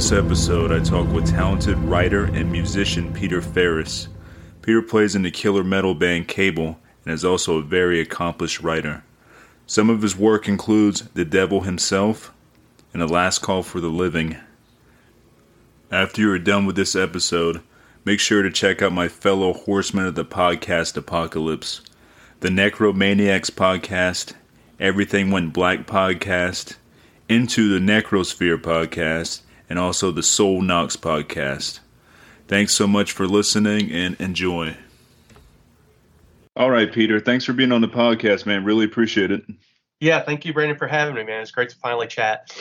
this episode, I talk with talented writer and musician Peter Ferris. Peter plays in the killer metal band Cable and is also a very accomplished writer. Some of his work includes The Devil Himself and The Last Call for the Living. After you are done with this episode, make sure to check out my fellow horsemen of the podcast Apocalypse, the Necromaniacs podcast, Everything Went Black podcast, Into the Necrosphere podcast, and also the Soul Knox podcast. Thanks so much for listening and enjoy. All right, Peter, thanks for being on the podcast, man. Really appreciate it. Yeah, thank you, Brandon, for having me, man. It's great to finally chat.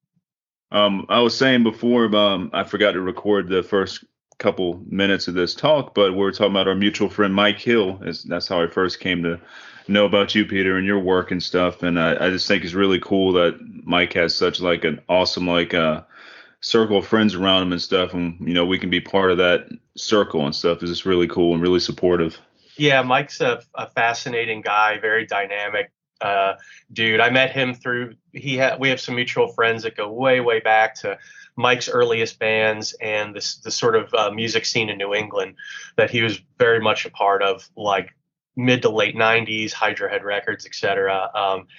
I was saying before, I forgot to record the first couple minutes of this talk, but we were talking about our mutual friend Mike Hill. That's how I first came to know about you, Peter, and your work and stuff. And I just think it's really cool that Mike has such like an awesome circle of friends around him and stuff, and we can be part of that circle and stuff. It's just really cool and really supportive. Yeah, Mike's a fascinating guy, very dynamic dude. I met him through we have some mutual friends that go way back to Mike's earliest bands and the sort of music scene in New England that he was very much a part of, like mid to late 90s, Hydra Head Records, etc.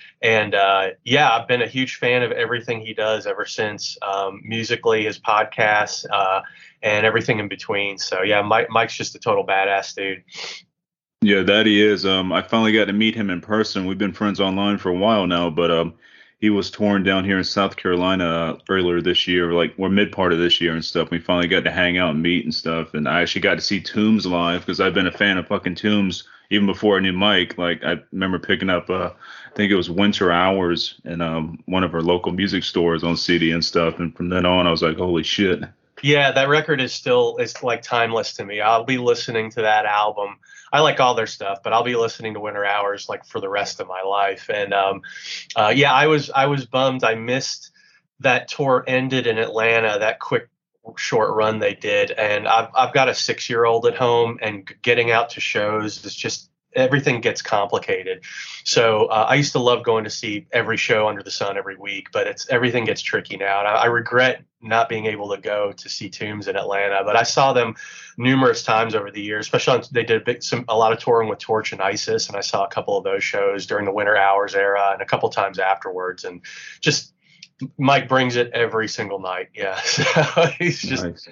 I've been a huge fan of everything he does ever since, musically, his podcasts, and everything in between. So yeah, Mike's just a total badass dude. Yeah, that he is. I finally got to meet him in person. We've been friends online for a while now, but he was touring down here in South Carolina earlier this year, we're mid part of this year and stuff. We finally got to hang out and meet and stuff. And I actually got to see Tombs live because I've been a fan of fucking Tombs even before I knew Mike. Like, I remember picking up, I think it was Winter Hours in one of our local music stores on CD and stuff. And from then on, I was like, holy shit. Yeah, that record is like timeless to me. I'll be listening to that album. I like all their stuff, but I'll be listening to Winter Hours like for the rest of my life. And I was bummed. I missed that tour ended in Atlanta, that quick short run they did. And I've got a 6-year-old at home, and getting out to shows is just, everything gets complicated. So I used to love going to see every show under the sun every week, but everything gets tricky now. And I regret not being able to go to see Tombs in Atlanta, but I saw them numerous times over the years, especially they did a lot of touring with Torch and Isis. And I saw a couple of those shows during the Winter Hours era and a couple times afterwards. And just Mike brings it every single night. Yeah. So he's just, nice.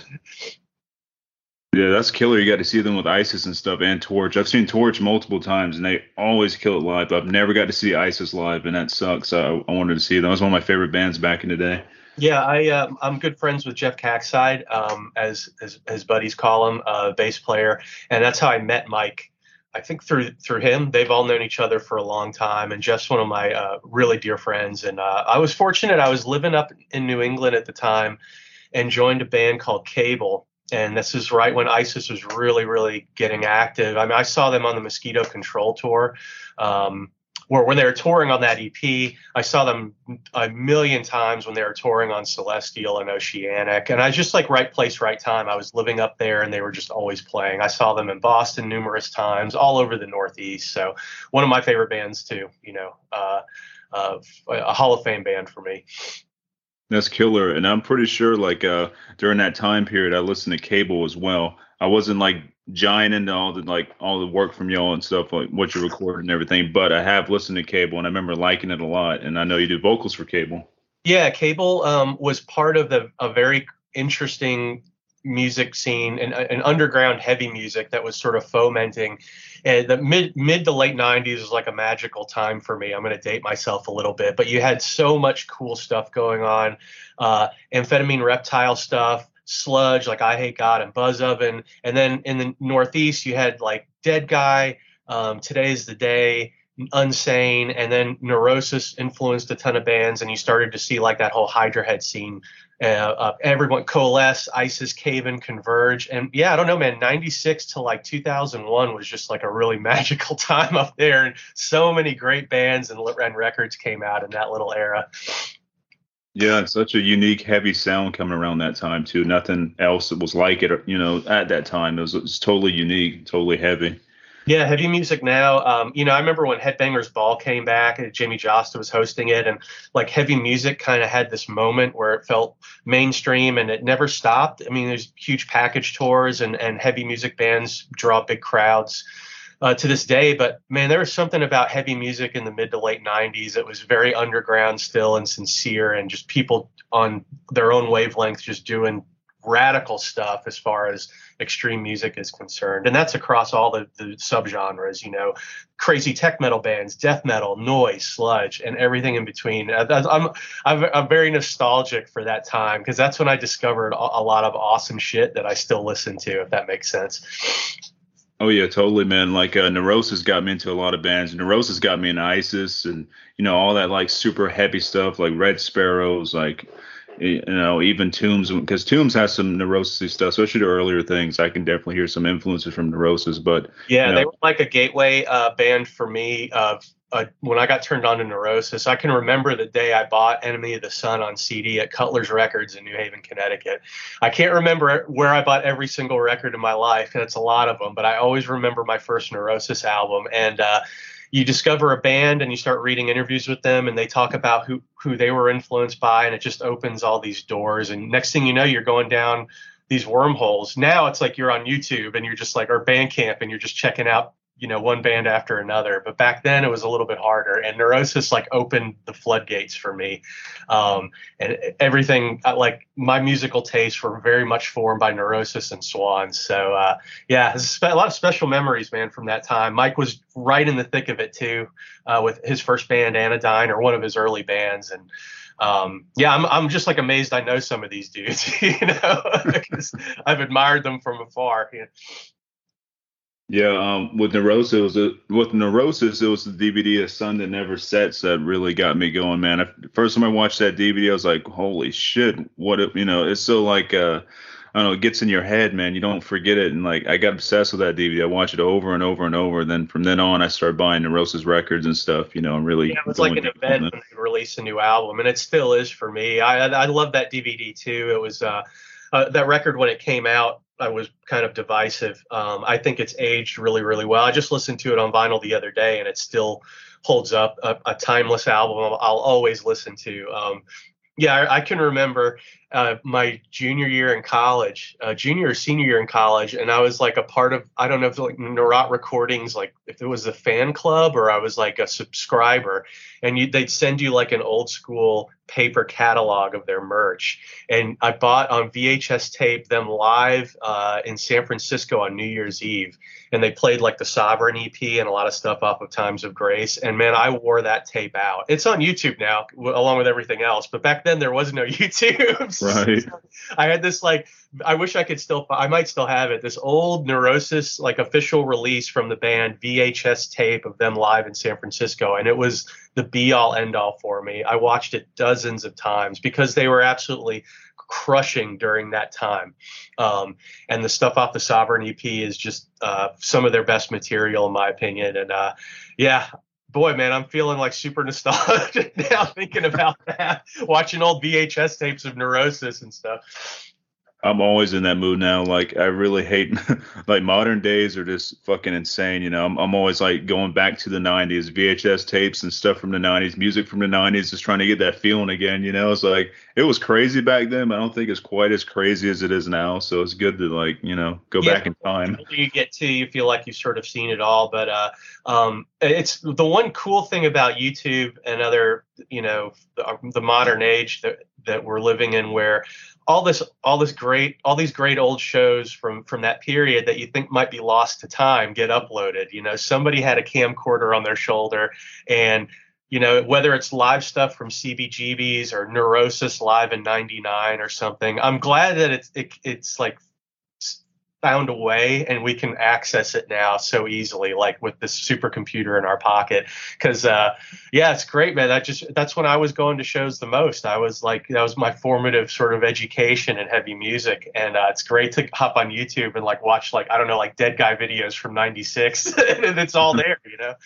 Yeah, that's killer. You got to see them with Isis and stuff and Torch. I've seen Torch multiple times, and they always kill it live. I've never got to see Isis live, and that sucks. I wanted to see them. That was one of my favorite bands back in the day. Yeah, I'm good friends with Jeff Cackside, as his buddies call him, bass player, and that's how I met Mike. I think through him. They've all known each other for a long time, and Jeff's one of my really dear friends. And I was fortunate. I was living up in New England at the time, and joined a band called Cable. And this is right when Isis was really, really getting active. I mean, I saw them on the Mosquito Control tour, where when they were touring on that EP. I saw them a million times when they were touring on Celestial and Oceanic. And I was just like right place, right time. I was living up there, and they were just always playing. I saw them in Boston numerous times, all over the Northeast. So one of my favorite bands too, a Hall of Fame band for me. That's killer. And I'm pretty sure during that time period, I listened to Cable as well. I wasn't giant into all the work from y'all and stuff, like what you recorded and everything, but I have listened to Cable, and I remember liking it a lot. And I know you do vocals for Cable. Yeah, Cable was part of a very interesting music scene and underground heavy music that was sort of fomenting. And the mid to late 90s was like a magical time for me. I'm going to date myself a little bit, but you had so much cool stuff going on. Amphetamine Reptile stuff, sludge like I Hate God and Buzz Oven. And then in the Northeast, you had like Dead Guy, Today's the Day, Unsane, and then Neurosis influenced a ton of bands, and you started to see like that whole Hydra Head scene. Everyone coalesce, Isis, Cave-In, Converge. And yeah, I don't know, man, 96 to like 2001 was just like a really magical time up there. And so many great bands and records came out in that little era. Yeah, it's such a unique, heavy sound coming around that time too. Nothing else that was like it, at that time. It was totally unique, totally heavy. Yeah, heavy music now. I remember when Headbangers Ball came back and Jimmy Josta was hosting it, and like heavy music kind of had this moment where it felt mainstream and it never stopped. I mean, there's huge package tours and heavy music bands draw big crowds to this day. But man, there was something about heavy music in the mid to late 90s. It was very underground still and sincere, and just people on their own wavelength just doing radical stuff as far as extreme music is concerned. And that's across all the subgenres, crazy tech metal bands, death metal, noise, sludge, and everything in between. I'm very nostalgic for that time, because that's when I discovered a lot of awesome shit that I still listen to, if that makes sense. Oh yeah, totally, man. Like Neurosis got me into a lot of bands. Neurosis got me into ISIS and all that like super heavy stuff like Red Sparrows, like even Tombs, because Tombs has some Neurosis stuff, especially the earlier things. I can definitely hear some influences from Neurosis, but yeah, they were like a gateway band for me. When I got turned on to Neurosis, I can remember the day I bought Enemy of the Sun on CD at Cutler's Records in New Haven, Connecticut. I can't remember where I bought every single record in my life, and it's a lot of them, but I always remember my first Neurosis album. And you discover a band and you start reading interviews with them, and they talk about who they were influenced by, and it just opens all these doors. And next thing you know, you're going down these wormholes. Now it's like you're on YouTube and you're just like, or Bandcamp, and you're just checking out one band after another. But back then it was a little bit harder, and Neurosis like opened the floodgates for me. And everything, like my musical tastes were very much formed by Neurosis and Swans. So yeah, a lot of special memories, man, from that time. Mike was right in the thick of it too, with his first band Anodyne, or one of his early bands. And yeah, I'm just like amazed I know some of these dudes, because I've admired them from afar. Yeah, with Neurosis, it was the DVD of Sun That Never Sets that really got me going, man. First time I watched that DVD, I was like, holy shit, it's so like, I don't know, it gets in your head, man. You don't forget it. And like, I got obsessed with that DVD. I watched it over and over and over. And then from then on, I started buying Neurosis records and stuff, and really. Yeah, it was like an event when they released a new album, and it still is for me. I love that DVD too. It was that record when it came out, I was kind of divisive. I think it's aged really, really well. I just listened to it on vinyl the other day, and it still holds up. A timeless album I'll always listen to. Yeah, I can remember my junior year in college, junior or senior year in college, and I was like a part of, I don't know if like Neurot Recordings, like if it was a fan club or I was like a subscriber, and they'd send you like an old school paper catalog of their merch. And I bought on VHS tape them live in San Francisco on New Year's Eve. And they played like the Sovereign EP and a lot of stuff off of Times of Grace. And man, I wore that tape out. It's on YouTube now, along with everything else. But back then there was no YouTube. Right. So I had this like, I wish I could I might still have it, this old Neurosis like official release from the band VHS tape of them live in San Francisco. And it was the be all end all for me. I watched it dozens of times because they were absolutely crushing during that time. And the stuff off the Sovereign EP is just some of their best material, in my opinion. And yeah, boy, man, I'm feeling like super nostalgic now thinking about that, watching old VHS tapes of Neurosis and stuff. I'm always in that mood now. Like, I really hate, like, modern days are just fucking insane. I'm always like going back to the 90s, VHS tapes and stuff from the 90s, music from the 90s, just trying to get that feeling again. It's like, it was crazy back then, but I don't think it's quite as crazy as it is now. So it's good to like, go back in time. The older you get to, you feel like you've sort of seen it all. But it's the one cool thing about YouTube and other, the modern age that we're living in, where all these great old shows from that period that you think might be lost to time get uploaded. Somebody had a camcorder on their shoulder, and whether it's live stuff from CBGB's or Neurosis live in '99 or something, I'm glad that it's like found a way and we can access it now so easily, like with this supercomputer in our pocket. Because yeah, it's great, man. That's when I was going to shows the most. I was like, that was my formative sort of education in heavy music. And it's great to hop on YouTube and like watch, like, I don't know, like Dead Guy videos from '96 and it's all there,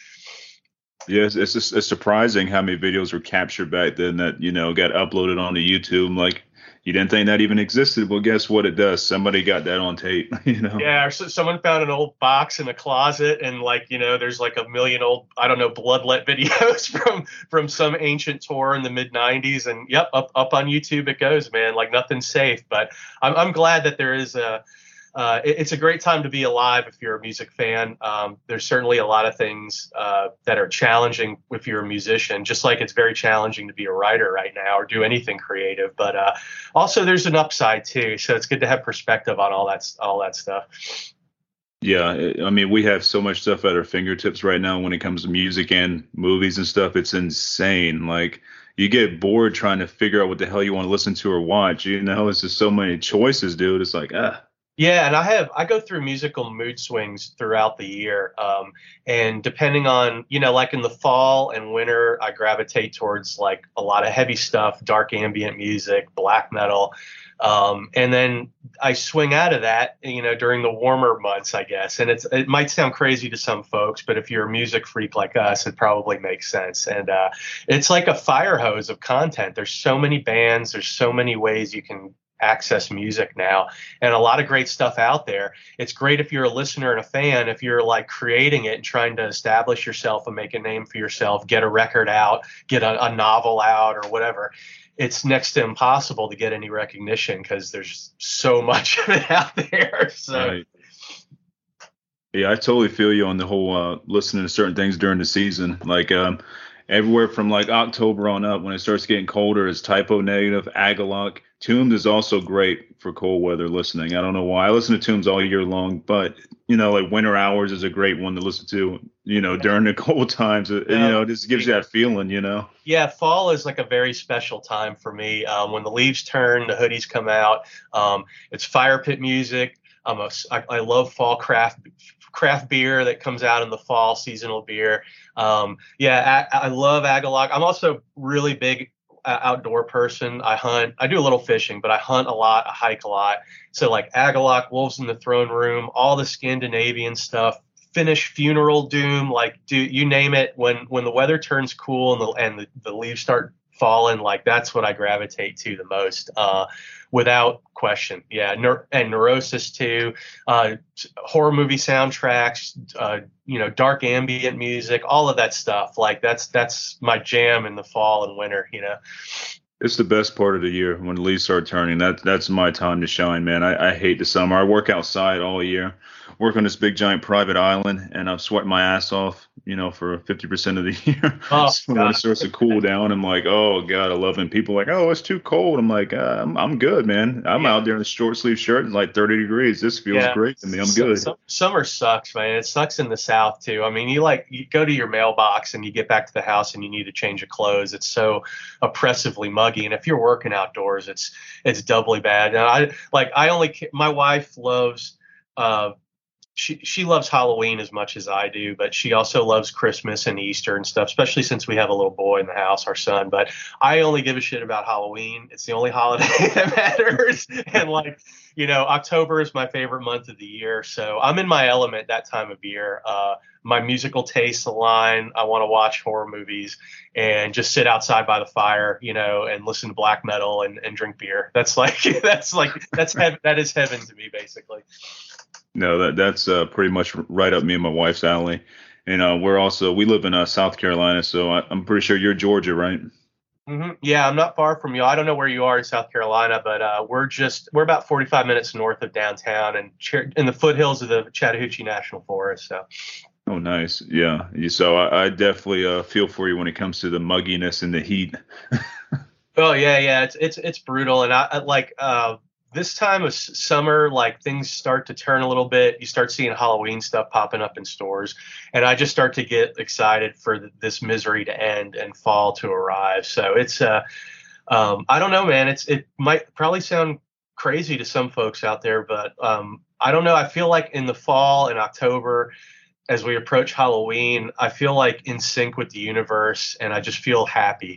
Yes, it's surprising how many videos were captured back then that got uploaded onto YouTube. Like, you didn't think that even existed. Well, guess what? It does. Somebody got that on tape, you know? Yeah, or someone found an old box in a closet, and like there's like a million old I don't know bloodlet videos from some ancient tour in the mid '90s, and yep, up on YouTube it goes, man. Like nothing's safe, but I'm glad that there is a. It's a great time to be alive if you're a music fan. There's certainly a lot of things that are challenging if you're a musician, just like it's very challenging to be a writer right now or do anything creative. But also there's an upside too, so it's good to have perspective on all that stuff. Yeah, I mean, we have so much stuff at our fingertips right now when it comes to music and movies and stuff. It's insane. Like, you get bored trying to figure out what the hell you want to listen to or watch. You know, it's just so many choices, dude. It's like, ah. Yeah, and I go through musical mood swings throughout the year, and depending on like in the fall and winter, I gravitate towards like a lot of heavy stuff, dark ambient music, black metal, and then I swing out of that, during the warmer months, I guess. And it might sound crazy to some folks, but if you're a music freak like us, it probably makes sense. And it's like a fire hose of content. There's so many bands, there's so many ways you can access music now, and a lot of great stuff out there. It's great if you're a listener and a fan, if you're like creating it and trying to establish yourself and make a name for yourself, get a record out, get a novel out or whatever. It's next to impossible to get any recognition because there's so much of it out there. So Right. Yeah, I totally feel you on the whole listening to certain things during the season. Like everywhere from like October on up, when it starts getting colder, is Typo Negative, Agalloch. Tombed is also great for cold weather listening. I don't know why. I listen to Tombs all year long, but like Winter Hours is a great one to listen to, during the cold times. It just gives you that feeling, Yeah, fall is like a very special time for me. When the leaves turn, the hoodies come out. It's fire pit music. I love fall craft beer that comes out in the fall, seasonal beer. I love Agalloch. I'm also really big outdoor person. I hunt. I do a little fishing, but I hunt a lot. I hike a lot. So like Agalloch, Wolves in the Throne Room, all the Scandinavian stuff. Finnish Funeral Doom, like you name it. When the weather turns cool and the leaves start falling, like that's what I gravitate to the most, without question. Yeah, and Neurosis too, horror movie soundtracks, dark ambient music, all of that stuff. Like that's my jam in the fall and winter. It's the best part of the year when the leaves start turning. That's my time to shine, man. I hate the summer. I work outside all year, work on this big giant private island, and I'm sweating my ass off, for 50% of the year. Oh, So when it starts to cool down, I'm like, oh God, I love it. And people are like, oh, it's too cold. I'm like, I'm good, man. I'm out there in a short sleeve shirt and like 30 degrees. This feels great to me. I'm good. Summer sucks, man. It sucks in the South too. I mean, you go to your mailbox and you get back to the house and you need a change of clothes. It's so oppressively muggy, and if you're working outdoors, it's doubly bad. And my wife loves. She loves Halloween as much as I do, but she also loves Christmas and Easter and stuff, especially since we have a little boy in the house, our son. But I only give a shit about Halloween. It's the only holiday that matters. And October is my favorite month of the year. So I'm in my element that time of year. My musical tastes align. I want to watch horror movies and just sit outside by the fire, and listen to black metal and drink beer. That is heaven to me, basically. No, that's pretty much right up me and my wife's alley. And we live in South Carolina, so I'm pretty sure you're Georgia, right? Mm-hmm. Yeah, I'm not far from you. I don't know where you are in South Carolina, but we're about 45 minutes north of downtown and in the foothills of the Chattahoochee National Forest. So. Oh, nice. Yeah. So I definitely feel for you when it comes to the mugginess and the heat. Oh yeah. It's brutal, and I like. This time of summer, like things start to turn a little bit. You start seeing Halloween stuff popping up in stores, and I just start to get excited for this misery to end and fall to arrive. So it's, I don't know, man. It might probably sound crazy to some folks out there, but I don't know. I feel like in the fall and October, as we approach Halloween, I feel like in sync with the universe, and I just feel happy.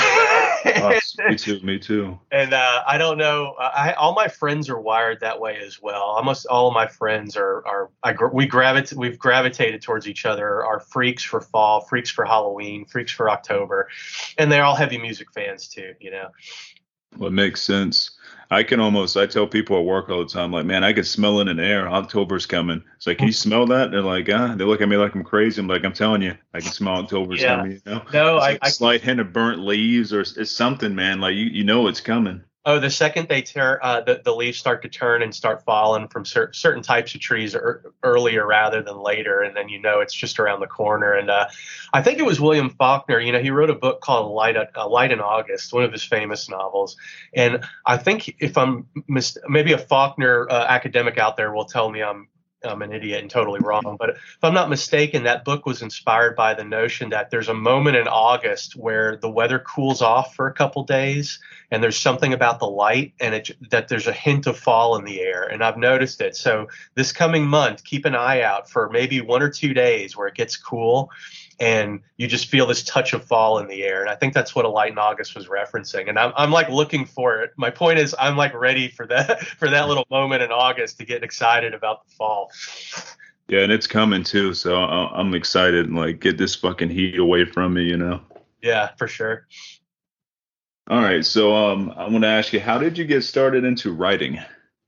Me too. And I don't know. All my friends are wired that way as well. Almost all of my friends we've gravitated towards each other. Are freaks for fall, freaks for Halloween, freaks for October, and they're all heavy music fans too. Well, it makes sense. I tell people at work all the time, like, man, I can smell it in the air. October's coming. It's like, can you smell that? They're like, ah. They look at me like I'm crazy. I'm like, I'm telling you, I can smell October's Yeah. coming. You know, No, it's like a slight hint of burnt leaves, or it's something, man. Like you know it's coming. oh, the second they tear, the leaves start to turn and start falling from certain types of trees earlier rather than later, and then it's just around the corner. And I think it was William Faulkner. He wrote a book called Light in August, one of his famous novels. And I think if maybe a Faulkner academic out there will tell me I'm an idiot and totally wrong. But if I'm not mistaken, that book was inspired by the notion that there's a moment in August where the weather cools off for a couple days, and there's something about the light and that there's a hint of fall in the air. And I've noticed it. So this coming month, keep an eye out for maybe 1 or 2 days where it gets cool and you just feel this touch of fall in the air. And I think that's what A Light in August was referencing. And I'm like looking for it. My point is I'm like ready for that little moment in August to get excited about the fall. Yeah, and it's coming too. So I'm excited. Like, get this fucking heat away from me, Yeah, for sure. All right. So I want to ask you, how did you get started into writing?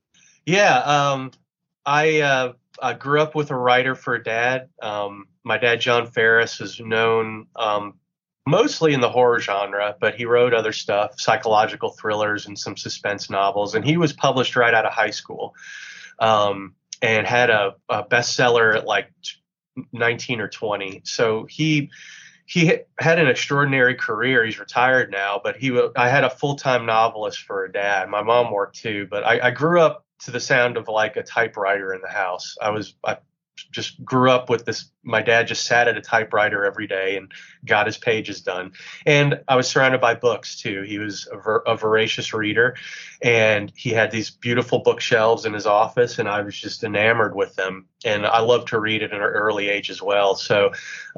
Yeah, I grew up with a writer for a dad. My dad, John Ferris, is known mostly in the horror genre, but he wrote other stuff, psychological thrillers and some suspense novels. And he was published right out of high school, and had a bestseller at like 19 or 20. So he had an extraordinary career. He's retired now, but I had a full-time novelist for a dad. My mom worked too, but I grew up to the sound of like a typewriter in the house. I just grew up with this. My dad just sat at a typewriter every day and got his pages done. And I was surrounded by books too. He was a voracious reader, and he had these beautiful bookshelves in his office, and I was just enamored with them. And I loved to read at an early age as well. So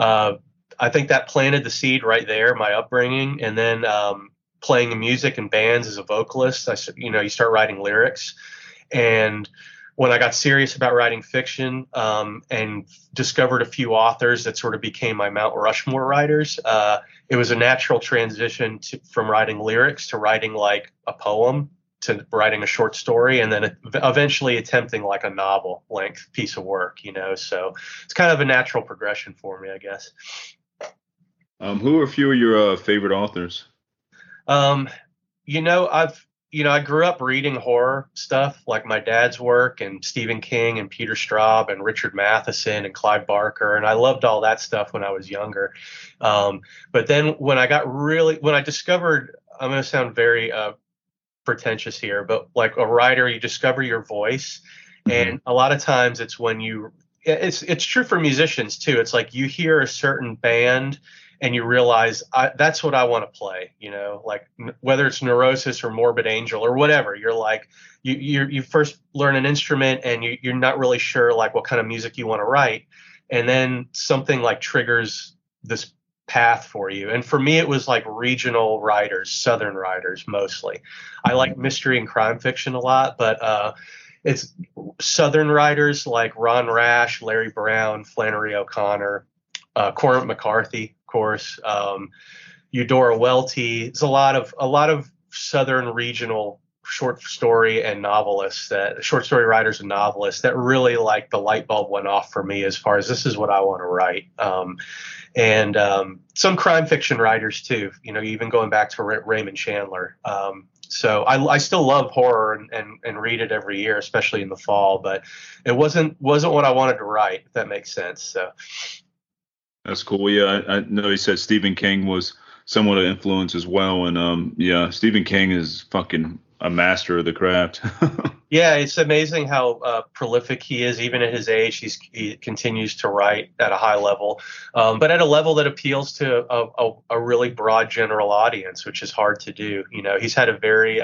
I think that planted the seed right there, my upbringing. And then playing music in bands as a vocalist, you start writing lyrics. And when I got serious about writing fiction and discovered a few authors that sort of became my Mount Rushmore writers, it was a natural transition from writing lyrics to writing like a poem to writing a short story, and then eventually attempting like a novel length piece of work, So it's kind of a natural progression for me, I guess. Who are a few of your favorite authors? I grew up reading horror stuff like my dad's work and Stephen King and Peter Straub and Richard Matheson and Clive Barker. And I loved all that stuff when I was younger. But then when I discovered, I'm going to sound very pretentious here, but like a writer, you discover your voice. Mm-hmm. And a lot of times it's when it's true for musicians too. It's like you hear a certain band and you realize that's what I want to play, like whether it's Neurosis or Morbid Angel or whatever. You're like, you first learn an instrument and you're not really sure like what kind of music you want to write. And then something like triggers this path for you. And for me, it was like regional writers, Southern writers, mostly. I like mystery and crime fiction a lot, but it's Southern writers like Ron Rash, Larry Brown, Flannery O'Connor, Cormac McCarthy, of course, Eudora Welty. There's a lot of Southern regional short story writers and novelists that really like the light bulb went off for me as far as this is what I want to write. And some crime fiction writers too, even going back to Raymond Chandler. So I still love horror and read it every year, especially in the fall, but it wasn't what I wanted to write, if that makes sense. So. That's cool. Yeah, I know you said Stephen King was somewhat an influence as well. And yeah, Stephen King is fucking a master of the craft. Yeah, it's amazing how prolific he is. Even at his age, he continues to write at a high level, but at a level that appeals to a really broad general audience, which is hard to do. He's had a very,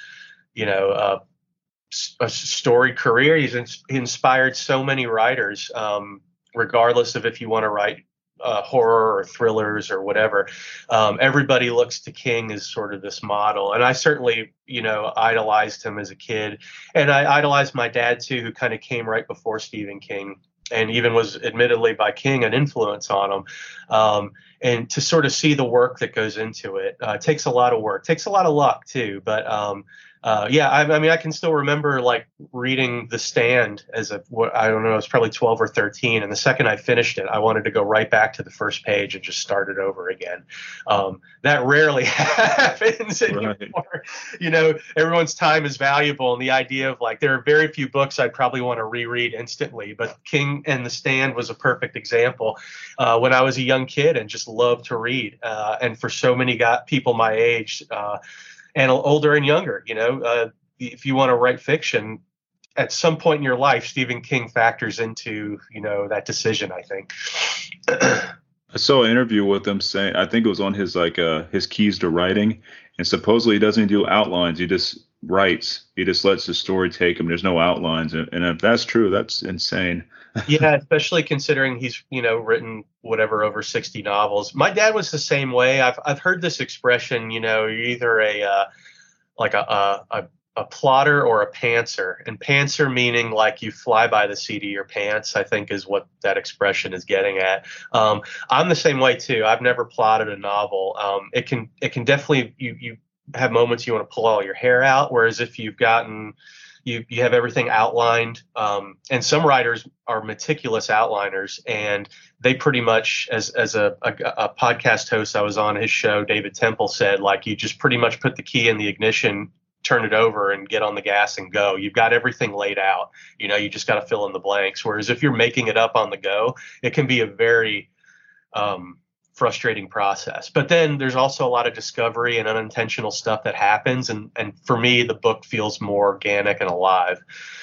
a storied career. He inspired so many writers, regardless of if you want to write horror or thrillers or whatever. Everybody looks to King as sort of this model. And I certainly, idolized him as a kid. And I idolized my dad too, who kind of came right before Stephen King and even was admittedly by King an influence on him. And to sort of see the work that goes into it, takes a lot of work, takes a lot of luck too. But yeah, I mean, I can still remember like reading The Stand as what I don't know, it was probably 12 or 13. And the second I finished it, I wanted to go right back to the first page and just start it over again. That rarely happens anymore. Right. You know, everyone's time is valuable. And the idea of like, there are very few books I'd probably want to reread instantly, but King and The Stand was a perfect example. When I was a young kid and just loved to read. And for so many people my age, and older and younger. You know, if you want to write fiction, at some point in your life, Stephen King factors into, you know, that decision, I think. I saw an interview with him saying, I think it was on his his keys to writing, and supposedly he doesn't do outlines. He just writes. He just lets the story take him. There's no outlines, and if that's true, that's insane. Yeah, especially considering he's, you know, written whatever over 60 novels. My dad was the same way. I've heard this expression, you know, you're either a plotter or a pantser, and pantser meaning like you fly by the seat of your pants, I think is what that expression is getting at. I'm the same way too. I've never plotted a novel. It can definitely, you have moments you want to pull all your hair out, whereas if you've gotten you have everything outlined, and some writers are meticulous outliners, and they pretty much, as a podcast host I was on his show, David Temple, said, like, you just pretty much put the key in the ignition, turn it over, and get on the gas and go. You've got everything laid out. You know, you just got to fill in the blanks. Whereas if you're making it up on the go, it can be a very frustrating process. But then there's also a lot of discovery and unintentional stuff that happens. And for me, the book feels more organic and alive.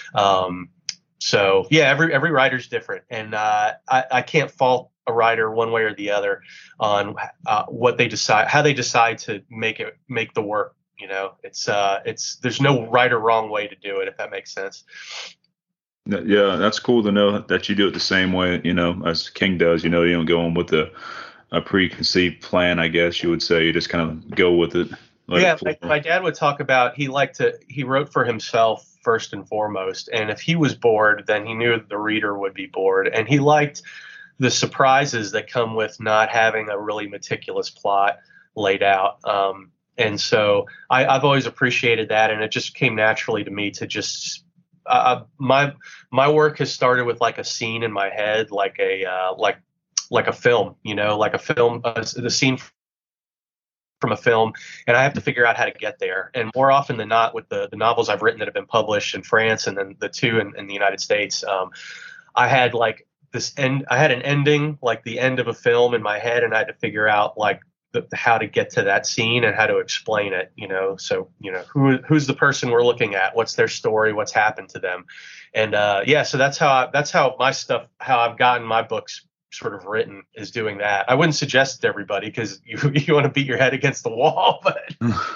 So yeah, every writer's different. And I can't fault a writer one way or the other on what they decide, how they decide to make the work. You know, there's no right or wrong way to do it, if that makes sense. Yeah, that's cool to know that you do it the same way, you know, as King does. You know, you don't go on with a preconceived plan, I guess you would say. You just kind of go with it. Yeah, my dad would talk about he wrote for himself first and foremost. And if he was bored, then he knew the reader would be bored. And he liked the surprises that come with not having a really meticulous plot laid out. And so I've always appreciated that. And it just came naturally to me to just my work has started with like a scene in my head, like a film, you know, like a film, the scene from a film, and I have to figure out how to get there. And more often than not, with the novels I've written that have been published in France and then the two in the United States, I had like I had an ending, like the end of a film in my head, and I had to figure out like how to get to that scene and how to explain it, you know. So, you know, who's the person we're looking at, what's their story, what's happened to them. And yeah, so that's how my stuff, how I've gotten my books sort of written, is doing that. I wouldn't suggest it to everybody because you want to beat your head against the wall, but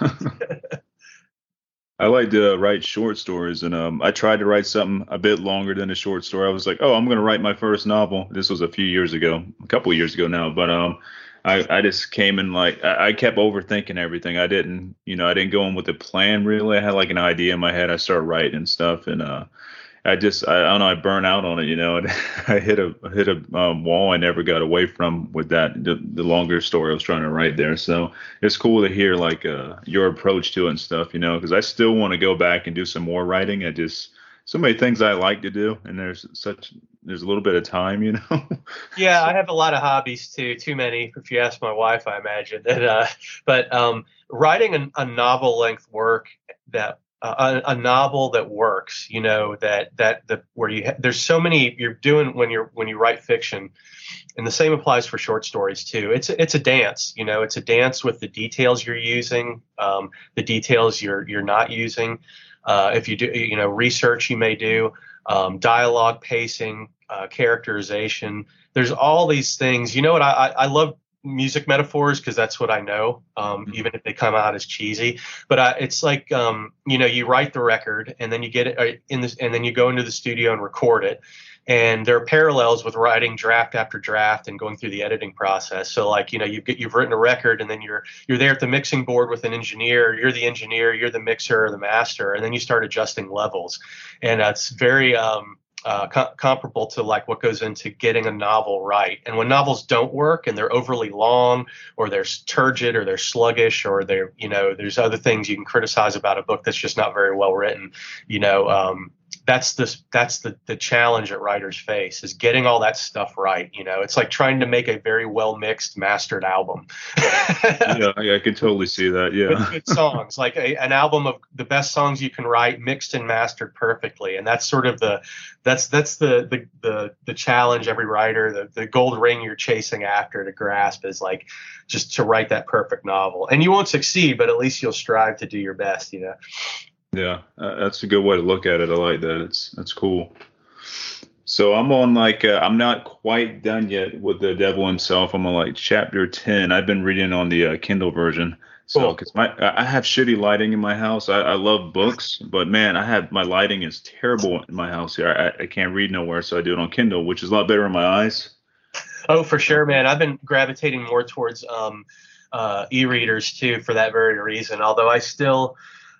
I like to write short stories, and I tried to write something a bit longer than a short story. I was like, oh, I'm going to write my first novel. This was a couple of years ago now, but I just came in like I kept overthinking everything. I didn't go in with a plan really. I had like an idea in my head. I started writing and stuff, and I don't know. I burnt out on it, you know. And I hit a wall I never got away from with that. The longer story I was trying to write there. So it's cool to hear like your approach to it and stuff, you know, because I still want to go back and do some more writing. So many things I like to do, and there's a little bit of time, you know. Yeah, I have a lot of hobbies too many, if you ask my wife, I imagine. But writing a novel length work that. A novel that works, you know, there's so many you're doing when you write fiction, and the same applies for short stories too. It's a dance, you know. It's a dance with the details you're using, the details you're not using. If you do, you know, research you may do, dialogue, pacing, characterization. There's all these things. You know what? I love music metaphors because that's what I know, even if they come out as cheesy. But it's like, you know, you write the record and then you get it and then you go into the studio and record it. And there are parallels with writing draft after draft and going through the editing process. So like, you know, you've written a record and then you're there at the mixing board with an engineer. You're the engineer, you're the mixer or the master, and then you start adjusting levels. And it's very comparable to like what goes into getting a novel right. And when novels don't work and they're overly long or they're turgid or they're sluggish or they're, there's other things you can criticize about a book that's just not very well written, that's the challenge that writers face, is getting all that stuff right. It's like trying to make a very well mixed, mastered album. Yeah, I can totally see that. Yeah, with good songs, like an album of the best songs you can write, mixed and mastered perfectly. And that's sort of the challenge every writer, the gold ring you're chasing after to grasp, is like just to write that perfect novel. And you won't succeed, but at least you'll strive to do your best. Yeah, that's a good way to look at it. I like that. That's cool. So I'm on I'm not quite done yet with The Devil Himself. I'm on like chapter 10. I've been reading on the Kindle version. So because I have shitty lighting in my house. I love books, but man, my lighting is terrible in my house here. I can't read nowhere, so I do it on Kindle, which is a lot better in my eyes. Oh, for sure, man. I've been gravitating more towards e-readers too for that very reason. Although I still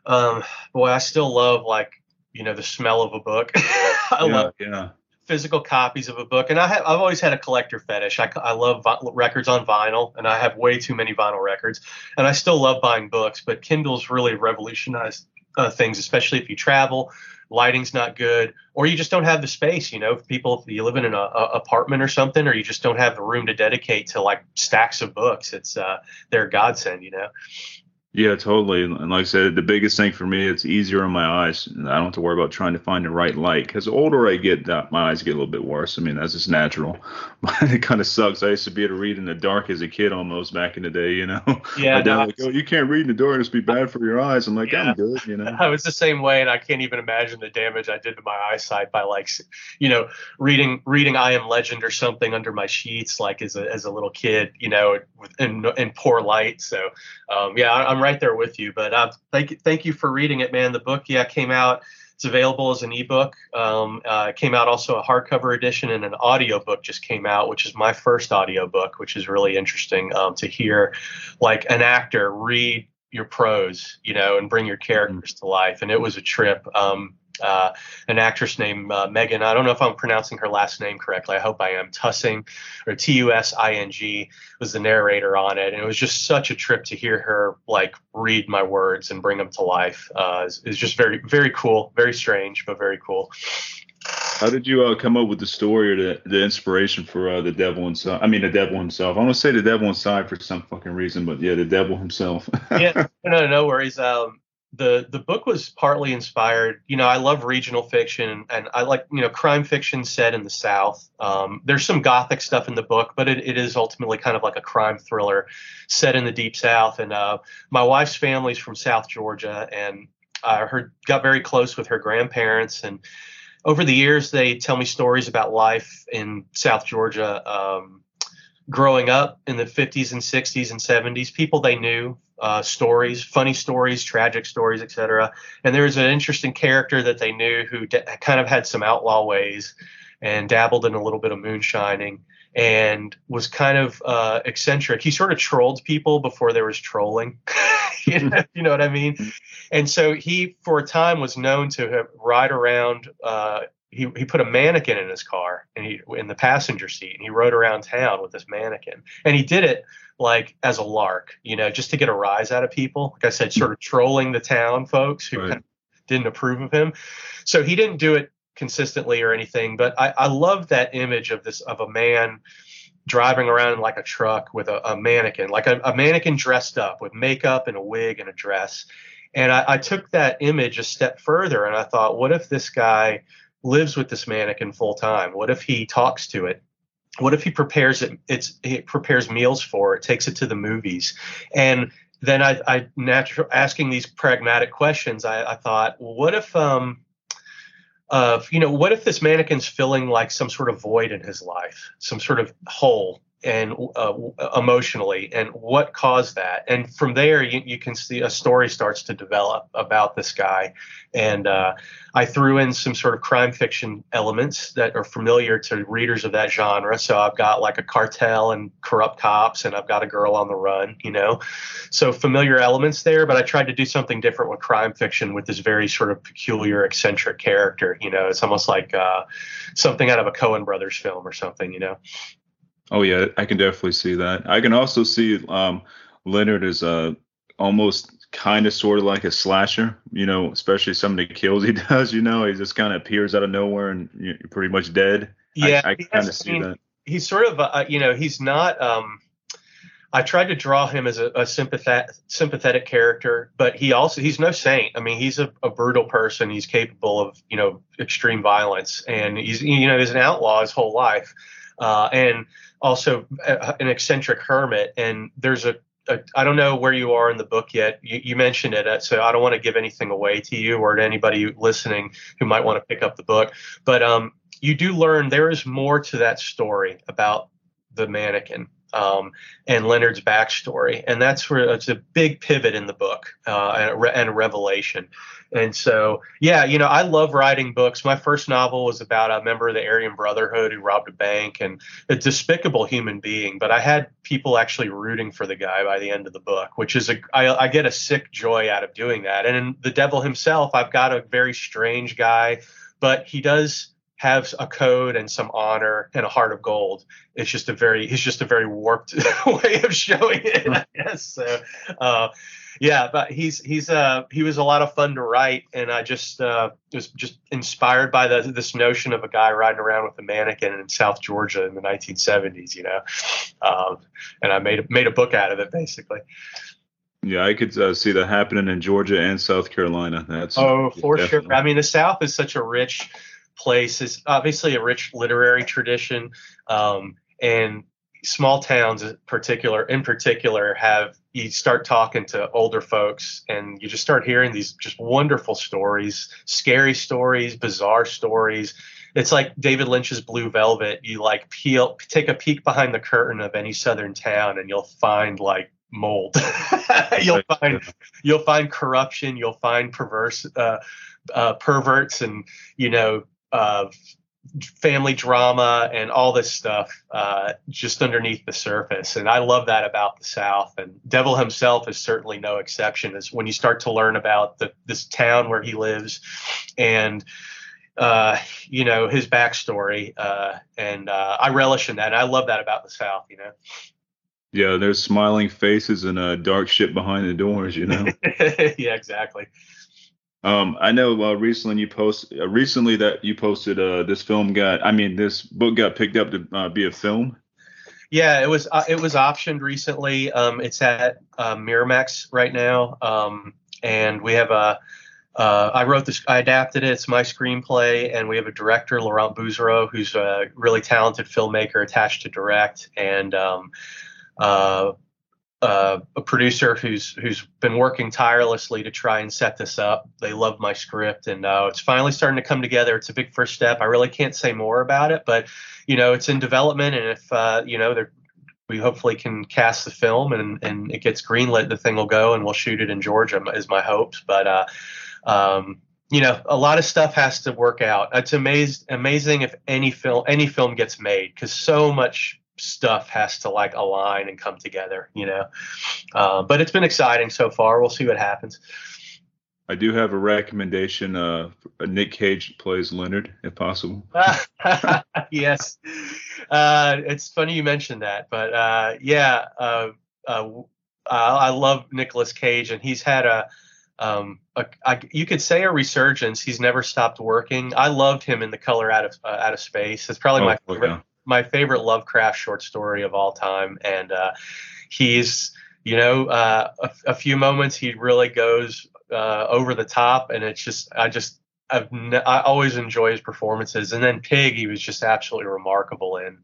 love the smell of a book. I love physical copies of a book, and I've always had a collector fetish. I love records on vinyl, and I have way too many vinyl records, and I still love buying books. But Kindle's really revolutionized things, especially if you travel. Lighting's not good, or you just don't have the space. If you live in an apartment or something, or you just don't have the room to dedicate to like stacks of books. They're a godsend. Yeah, totally. And like I said, the biggest thing for me, it's easier on my eyes. I don't have to worry about trying to find the right light. Because the older I get, my eyes get a little bit worse. I mean, that's just natural. But it kind of sucks. I used to be able to read in the dark as a kid almost back in the day, Yeah. My dad was like, oh, you can't read in the dark. It's be bad for your eyes. I'm like, yeah. I'm good, I was the same way, and I can't even imagine the damage I did to my eyesight by reading I Am Legend or something under my sheets, like as a little kid, in poor light. So, I'm right there with you, but thank you for reading it, man. The book, came out. It's available as an ebook. Came out also a hardcover edition, and an audiobook just came out, which is my first audiobook, which is really interesting to hear like an actor read your prose, and bring your characters to life. And it was a trip. An actress named Megan, I don't know if I'm pronouncing her last name correctly. I hope I am. Tussing, or Tusing, was the narrator on it. And it was just such a trip to hear her like read my words and bring them to life. It's just very, very cool, very strange, but very cool. How did you come up with the story or the inspiration for The Devil Inside? I mean, The Devil Himself. I want to say The Devil Inside for some fucking reason, but yeah, The Devil Himself. Yeah, no worries. The book was partly inspired. I love regional fiction, and I like, crime fiction set in the South. There's some gothic stuff in the book, but it is ultimately kind of like a crime thriller set in the deep South. And my wife's family's from South Georgia, and I got very close with her grandparents. And over the years, they tell me stories about life in South Georgia, growing up in the 50s and 60s and 70s, people they knew, stories, funny stories, tragic stories, etc. And there was an interesting character that they knew who kind of had some outlaw ways and dabbled in a little bit of moonshining and was kind of eccentric. He sort of trolled people before there was trolling. You know what I mean? And so he, for a time, was known to ride around. He put a mannequin in his car and in the passenger seat, and he rode around town with this mannequin. And he did it like as a lark, just to get a rise out of people. Like I said, sort of trolling the town folks who kind of didn't approve of him. So he didn't do it consistently or anything. But I love that image of a man driving around in like a truck with a mannequin, like a mannequin dressed up with makeup and a wig and a dress. And I took that image a step further, and I thought, what if this guy lives with this mannequin full time? What if he talks to it? What if he prepares it? He prepares meals for it, takes it to the movies. And then I naturally, asking these pragmatic questions, I thought, well, what if what if this mannequin's filling like some sort of void in his life, some sort of hole, emotionally, and what caused that. And from there, you can see a story starts to develop about this guy. And I threw in some sort of crime fiction elements that are familiar to readers of that genre. So I've got like a cartel and corrupt cops, and I've got a girl on the run, so familiar elements there. But I tried to do something different with crime fiction with this very sort of peculiar, eccentric character. It's almost like something out of a Coen Brothers film or something. Oh yeah, I can definitely see that. I can also see Leonard as almost kind of sort of like a slasher, especially some of the kills he does. He just kind of appears out of nowhere and you're pretty much dead. Yeah, I kind of see that. He's sort of he's not. I tried to draw him as a sympathetic character, but he's no saint. I mean, he's a brutal person. He's capable of extreme violence, and he's he's an outlaw his whole life. And also an eccentric hermit. And there's I don't know where you are in the book yet. You mentioned it, so I don't want to give anything away to you or to anybody listening who might want to pick up the book. But you do learn there is more to that story about the mannequin and Leonard's backstory. And that's where it's a big pivot in the book and a revelation. And so, yeah, I love writing books. My first novel was about a member of the Aryan Brotherhood who robbed a bank, and a despicable human being. But I had people actually rooting for the guy by the end of the book, which is I get a sick joy out of doing that. And in The Devil himself, I've got a very strange guy, but he does have a code and some honor and a heart of gold. He's just a very warped way of showing it, I guess. So, yeah, but he was a lot of fun to write, and I just was just inspired by this notion of a guy riding around with a mannequin in South Georgia in the 1970s, and I made a book out of it basically. Yeah, I could see that happening in Georgia and South Carolina. For sure. I mean, the South is such a rich place. It's obviously a rich literary tradition, and small towns in particular you start talking to older folks and you just start hearing these just wonderful stories, scary stories, bizarre stories. It's like David Lynch's Blue Velvet. You take a peek behind the curtain of any Southern town and you'll find like mold. You'll find corruption. You'll find perverts and, family drama and all this stuff just underneath the surface. And I love that about the South, and Devil himself is certainly no exception. Is when you start to learn about this town where he lives and his backstory, and I relish in that, and I love that about the South. Yeah, there's smiling faces and dark shit behind the doors. Yeah, exactly. I know recently you posted this book got picked up to be a film. Yeah, it was optioned recently. It's at Miramax right now, and we have I wrote this. I adapted it. It's my screenplay, and we have a director, Laurent Bouzereau, who's a really talented filmmaker attached to direct, and a producer who's been working tirelessly to try and set this up. They love my script, and it's finally starting to come together. It's a big first step. I really can't say more about it, but it's in development, and if we hopefully can cast the film and it gets greenlit, the thing will go, and we'll shoot it in Georgia is my hopes. But a lot of stuff has to work out. It's amazing if any film gets made, because so much stuff has to align and come together, but it's been exciting so far. We'll see what happens. I do have a recommendation. Nick Cage plays Leonard, if possible. Yes. It's funny you mentioned that, but I love Nicolas Cage, and he's had you could say a resurgence. He's never stopped working. I loved him in The Color Out of Space. It's probably my favorite. Yeah. My favorite Lovecraft short story of all time. And he's, a few moments he really goes over the top, and it's just, I always enjoy his performances, and then Pig, he was just absolutely remarkable in.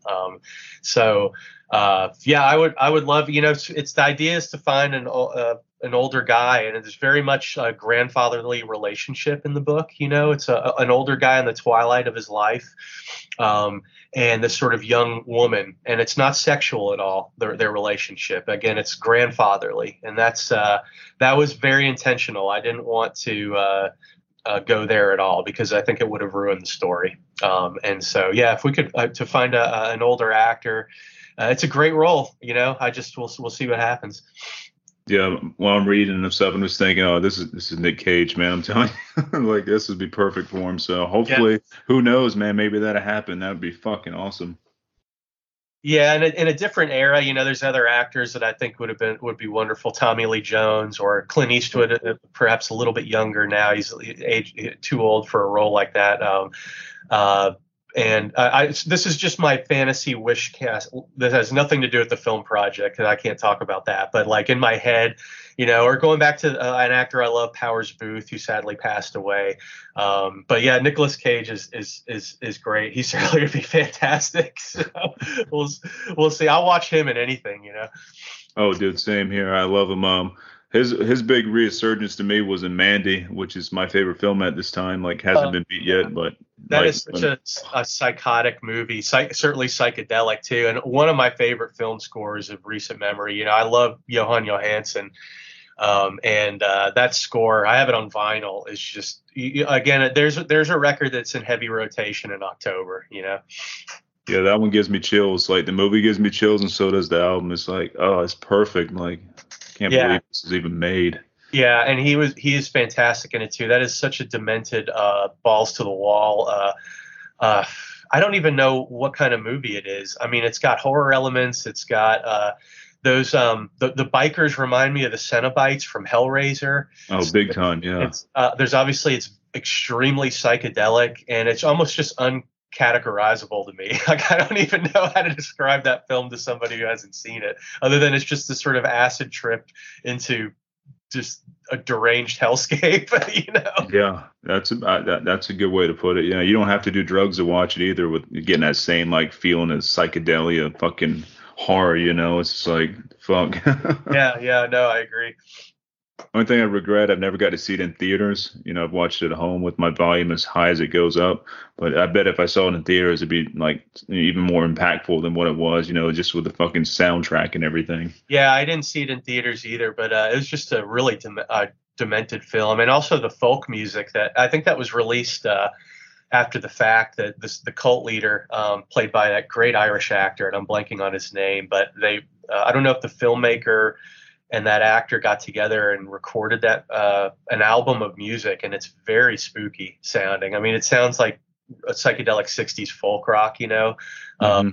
Yeah, I would love, it's the idea is to find an older guy, and it's very much a grandfatherly relationship in the book. It's an older guy in the twilight of his life, and this sort of young woman, and it's not sexual at all. Their relationship, again, it's grandfatherly, and that was very intentional. I didn't want to go there at all because I think it would have ruined the story. And so, yeah, if we could to find an older actor, it's a great role. We'll see what happens. Yeah, while I'm reading and stuff, I'm just thinking, oh, this is Nick Cage, man. I'm telling you, like this would be perfect for him. So hopefully, who knows, man? Maybe that'll happen. That would be fucking awesome. Yeah, and in a different era, there's other actors that I think would be wonderful. Tommy Lee Jones or Clint Eastwood, perhaps a little bit younger now. He's too old for a role like that. This is just my fantasy wish cast that has nothing to do with the film project, because I can't talk about that. But like in my head, or going back to an actor I love, Powers Booth, who sadly passed away. But yeah, Nicolas Cage is great. He's certainly going to be fantastic. So we'll see. I'll watch him in anything. Oh, dude, same here. I love him. His big resurgence to me was in Mandy, which is my favorite film at this time. Like, hasn't been beat yet, but that is such a psychotic movie, certainly psychedelic too, and one of my favorite film scores of recent memory. I love Johan Johansson, and that score, I have it on vinyl. Is just again, there's a record that's in heavy rotation in October. Yeah, that one gives me chills. Like the movie gives me chills, and so does the album. It's like, oh, it's perfect. Like, can't believe this is even made. Yeah, and he is fantastic in it too. That is such a demented, balls to the wall. I don't even know what kind of movie it is. I mean, it's got horror elements. It's got those the bikers remind me of the Cenobites from Hellraiser. Oh, big time, yeah. It's extremely psychedelic, and it's almost just uncategorizable to me. Like, I don't even know how to describe that film to somebody who hasn't seen it, other than it's just this sort of acid trip into just a deranged hellscape. Yeah, that's a good way to put it. Yeah, you don't have to do drugs to watch it either, with getting that same like feeling of psychedelia, fucking horror. It's just like fuck. yeah, no, I agree. Only thing I regret, I've never got to see it in theaters. I've watched it at home with my volume as high as it goes up. But I bet if I saw it in theaters, it'd be like even more impactful than what it was, just with the fucking soundtrack and everything. Yeah, I didn't see it in theaters either, but it was just a really demented film. And also the folk music that I think that was released after the fact, that the cult leader, played by that great Irish actor, and I'm blanking on his name, but I don't know if the filmmaker and that actor got together and recorded that an album of music, and it's very spooky sounding. I mean, it sounds like a psychedelic 60s folk rock, Mm-hmm.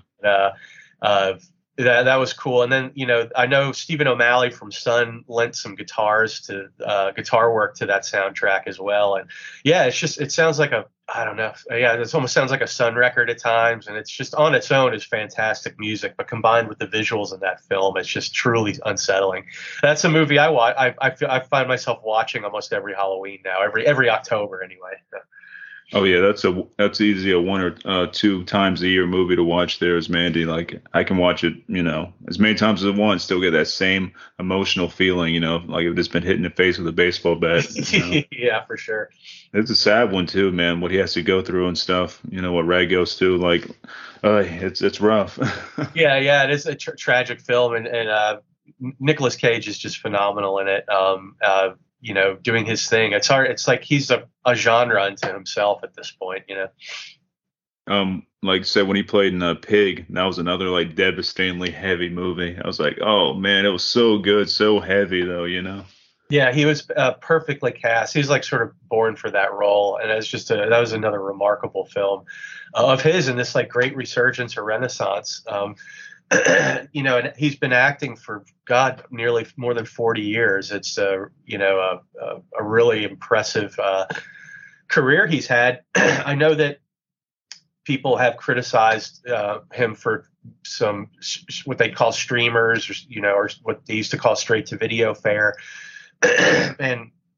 That was cool. And then, I know Stephen O'Malley from Sun lent some guitar work to that soundtrack as well. And yeah, it sounds like I don't know. Yeah, it almost sounds like a Sun record at times. And it's just on its own is fantastic music, but combined with the visuals in that film, it's just truly unsettling. That's a movie I watch. I find myself watching almost every Halloween now, every October anyway. Oh yeah, that's easy a 1 or 2 times a year movie to watch. There is Mandy. Like, I can watch it, as many times as I want, still get that same emotional feeling, like I've just been hit in the face with a baseball bat. Yeah, for sure. It's a sad one too, man. What he has to go through and stuff. What Rag goes through. Like, it's rough. Yeah, it is a tragic film, and Nicolas Cage is just phenomenal in it. Doing his thing. It's hard. It's like he's a genre unto himself at this point, Like I said, when he played in Pig, that was another like devastatingly heavy movie. I was like, oh man, it was so good, so heavy though, Yeah, he was perfectly cast. He's like sort of born for that role, and it's just that was another remarkable film of his, and this like great resurgence or renaissance. And he's been acting for nearly more than 40 years. It's a really impressive career he's had. I know that people have criticized him for some what they call streamers, or what they used to call straight to video fare. And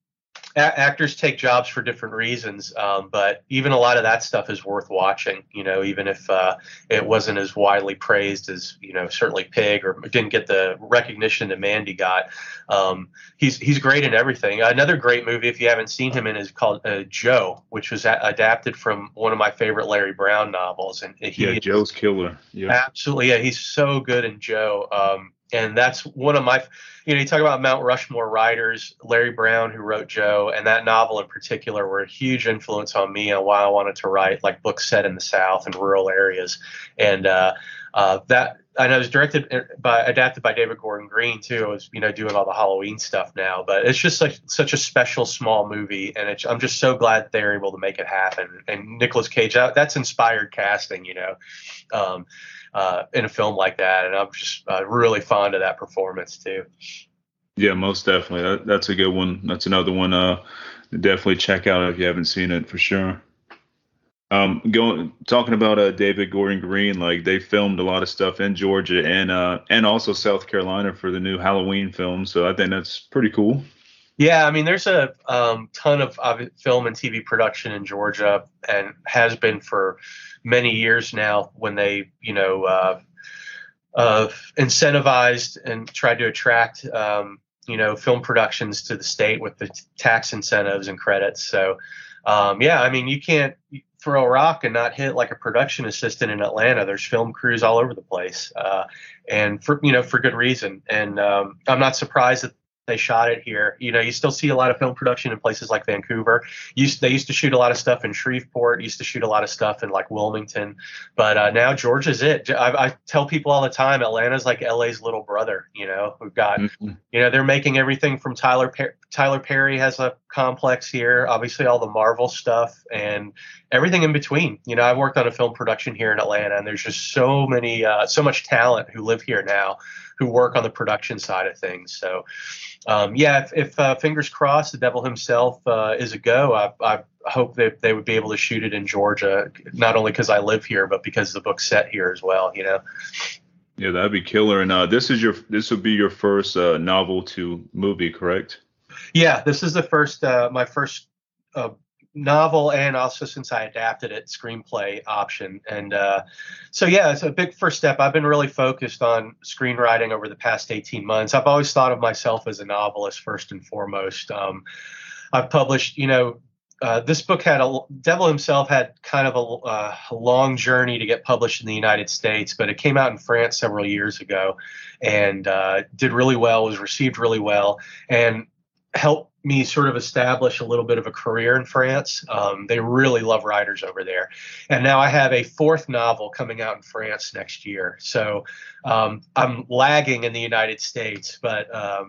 actors take jobs for different reasons, but even a lot of that stuff is worth watching. Even if it wasn't as widely praised as certainly Pig, or didn't get the recognition that Mandy got. He's great in everything. Another great movie, if you haven't seen him in, is called Joe, which was adapted from one of my favorite Larry Brown novels. And Joe's killer. Yeah, absolutely. Yeah, he's so good in Joe. And that's one of my, you talk about Mount Rushmore writers. Larry Brown, who wrote Joe, and that novel in particular, were a huge influence on me and why I wanted to write like books set in the South and rural areas. And that, and it was adapted by David Gordon Green too. I was, doing all the Halloween stuff now, but it's just such a special small movie, and I'm just so glad that they're able to make it happen. And Nicolas Cage, that's inspired casting, in a film like that, and I'm just really fond of that performance too. Yeah, most definitely. That's a good one. That's another one. Definitely check out if you haven't seen it, for sure. Talking about David Gordon Green, like they filmed a lot of stuff in Georgia and also South Carolina for the new Halloween film. So I think that's pretty cool. Yeah, I mean, there's a ton of film and TV production in Georgia, and has been for many years now, when they, incentivized and tried to attract, film productions to the state with the tax incentives and credits. So, I mean, you can't throw a rock and not hit like a production assistant in Atlanta. There's film crews all over the place, and for good reason. And I'm not surprised that they shot it here. You still see a lot of film production in places like Vancouver. They used to shoot a lot of stuff in Shreveport, used to shoot a lot of stuff in like Wilmington, but now Georgia's it. I tell people all the time, Atlanta's like LA's little brother. We've got, they're making everything from Tyler Perry has a complex here, obviously all the Marvel stuff and everything in between. I've worked on a film production here in Atlanta, and there's just so much talent who live here now, who work on the production side of things. So, if fingers crossed, the devil himself is a go, I hope that they would be able to shoot it in Georgia, not only because I live here, but because the book's set here as well. Yeah, that'd be killer. And this would be your first novel to movie, correct? Yeah, this is the first, my first novel, and also, since I adapted it, screenplay option. And it's a big first step. I've been really focused on screenwriting over the past 18 months. I've always thought of myself as a novelist first and foremost. I've published, this book Devil Himself had kind of a long journey to get published in the United States, but it came out in France several years ago, and did really well, was received really well, and helped me sort of establish a little bit of a career in France. They really love writers over there. And now I have a fourth novel coming out in France next year. So I'm lagging in the United States, but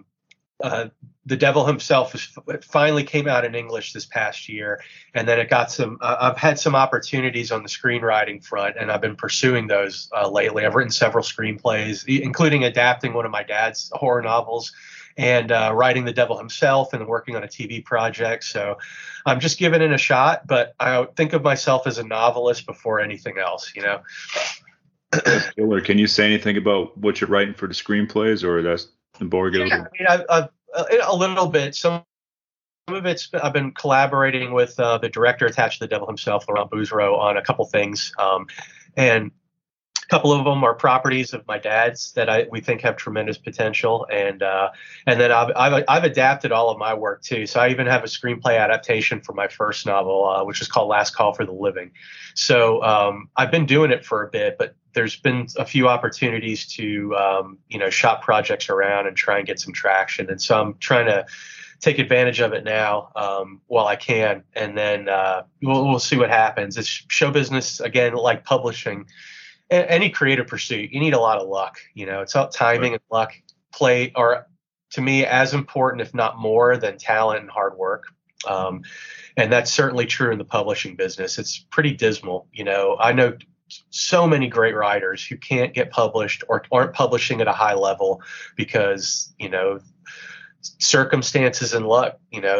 The Devil Himself finally came out in English this past year. And then it got I've had some opportunities on the screenwriting front, and I've been pursuing those lately. I've written several screenplays, including adapting one of my dad's horror novels, and writing The Devil Himself, and working on a TV project. So I'm just giving it a shot, but I think of myself as a novelist before anything else, Killer. Can you say anything about what you're writing for the screenplays, or that's the board? Yeah, I've a little bit. Some of it's I've been collaborating with the director attached to The Devil Himself, Laurent Bouzereau, on a couple things, and a couple of them are properties of my dad's that we think have tremendous potential, and then I've adapted all of my work too. So I even have a screenplay adaptation for my first novel, which is called Last Call for the Living. So I've been doing it for a bit, but there's been a few opportunities to shop projects around and try and get some traction, and so I'm trying to take advantage of it now while I can, and then we'll see what happens. It's show business again, like publishing. Any creative pursuit, you need a lot of luck. It's all timing and luck. Play are, to me, as important, if not more, than talent and hard work. And that's certainly true in the publishing business. It's pretty dismal. I know so many great writers who can't get published or aren't publishing at a high level because, circumstances and luck,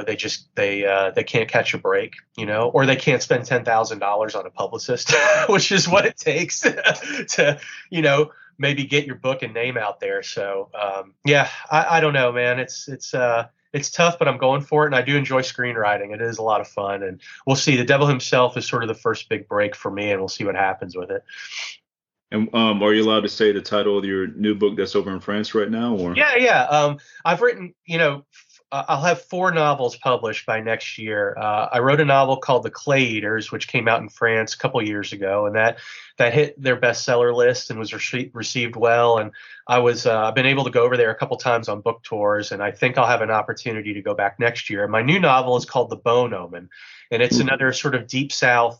they can't catch a break, or they can't spend $10,000 on a publicist, which is what it takes to maybe get your book and name out there. So, I don't know, man, it's it's tough, but I'm going for it, and I do enjoy screenwriting. It is a lot of fun, and we'll see. The Devil Himself is sort of the first big break for me, and we'll see what happens with it. And are you allowed to say the title of your new book that's over in France right now, or? Yeah. I've written, I'll have 4 novels published by next year. I wrote a novel called The Clay Eaters, which came out in France a couple years ago, and that hit their bestseller list and was received well. And I've been able to go over there a couple times on book tours, and I think I'll have an opportunity to go back next year. My new novel is called The Bone Omen, and it's another sort of deep South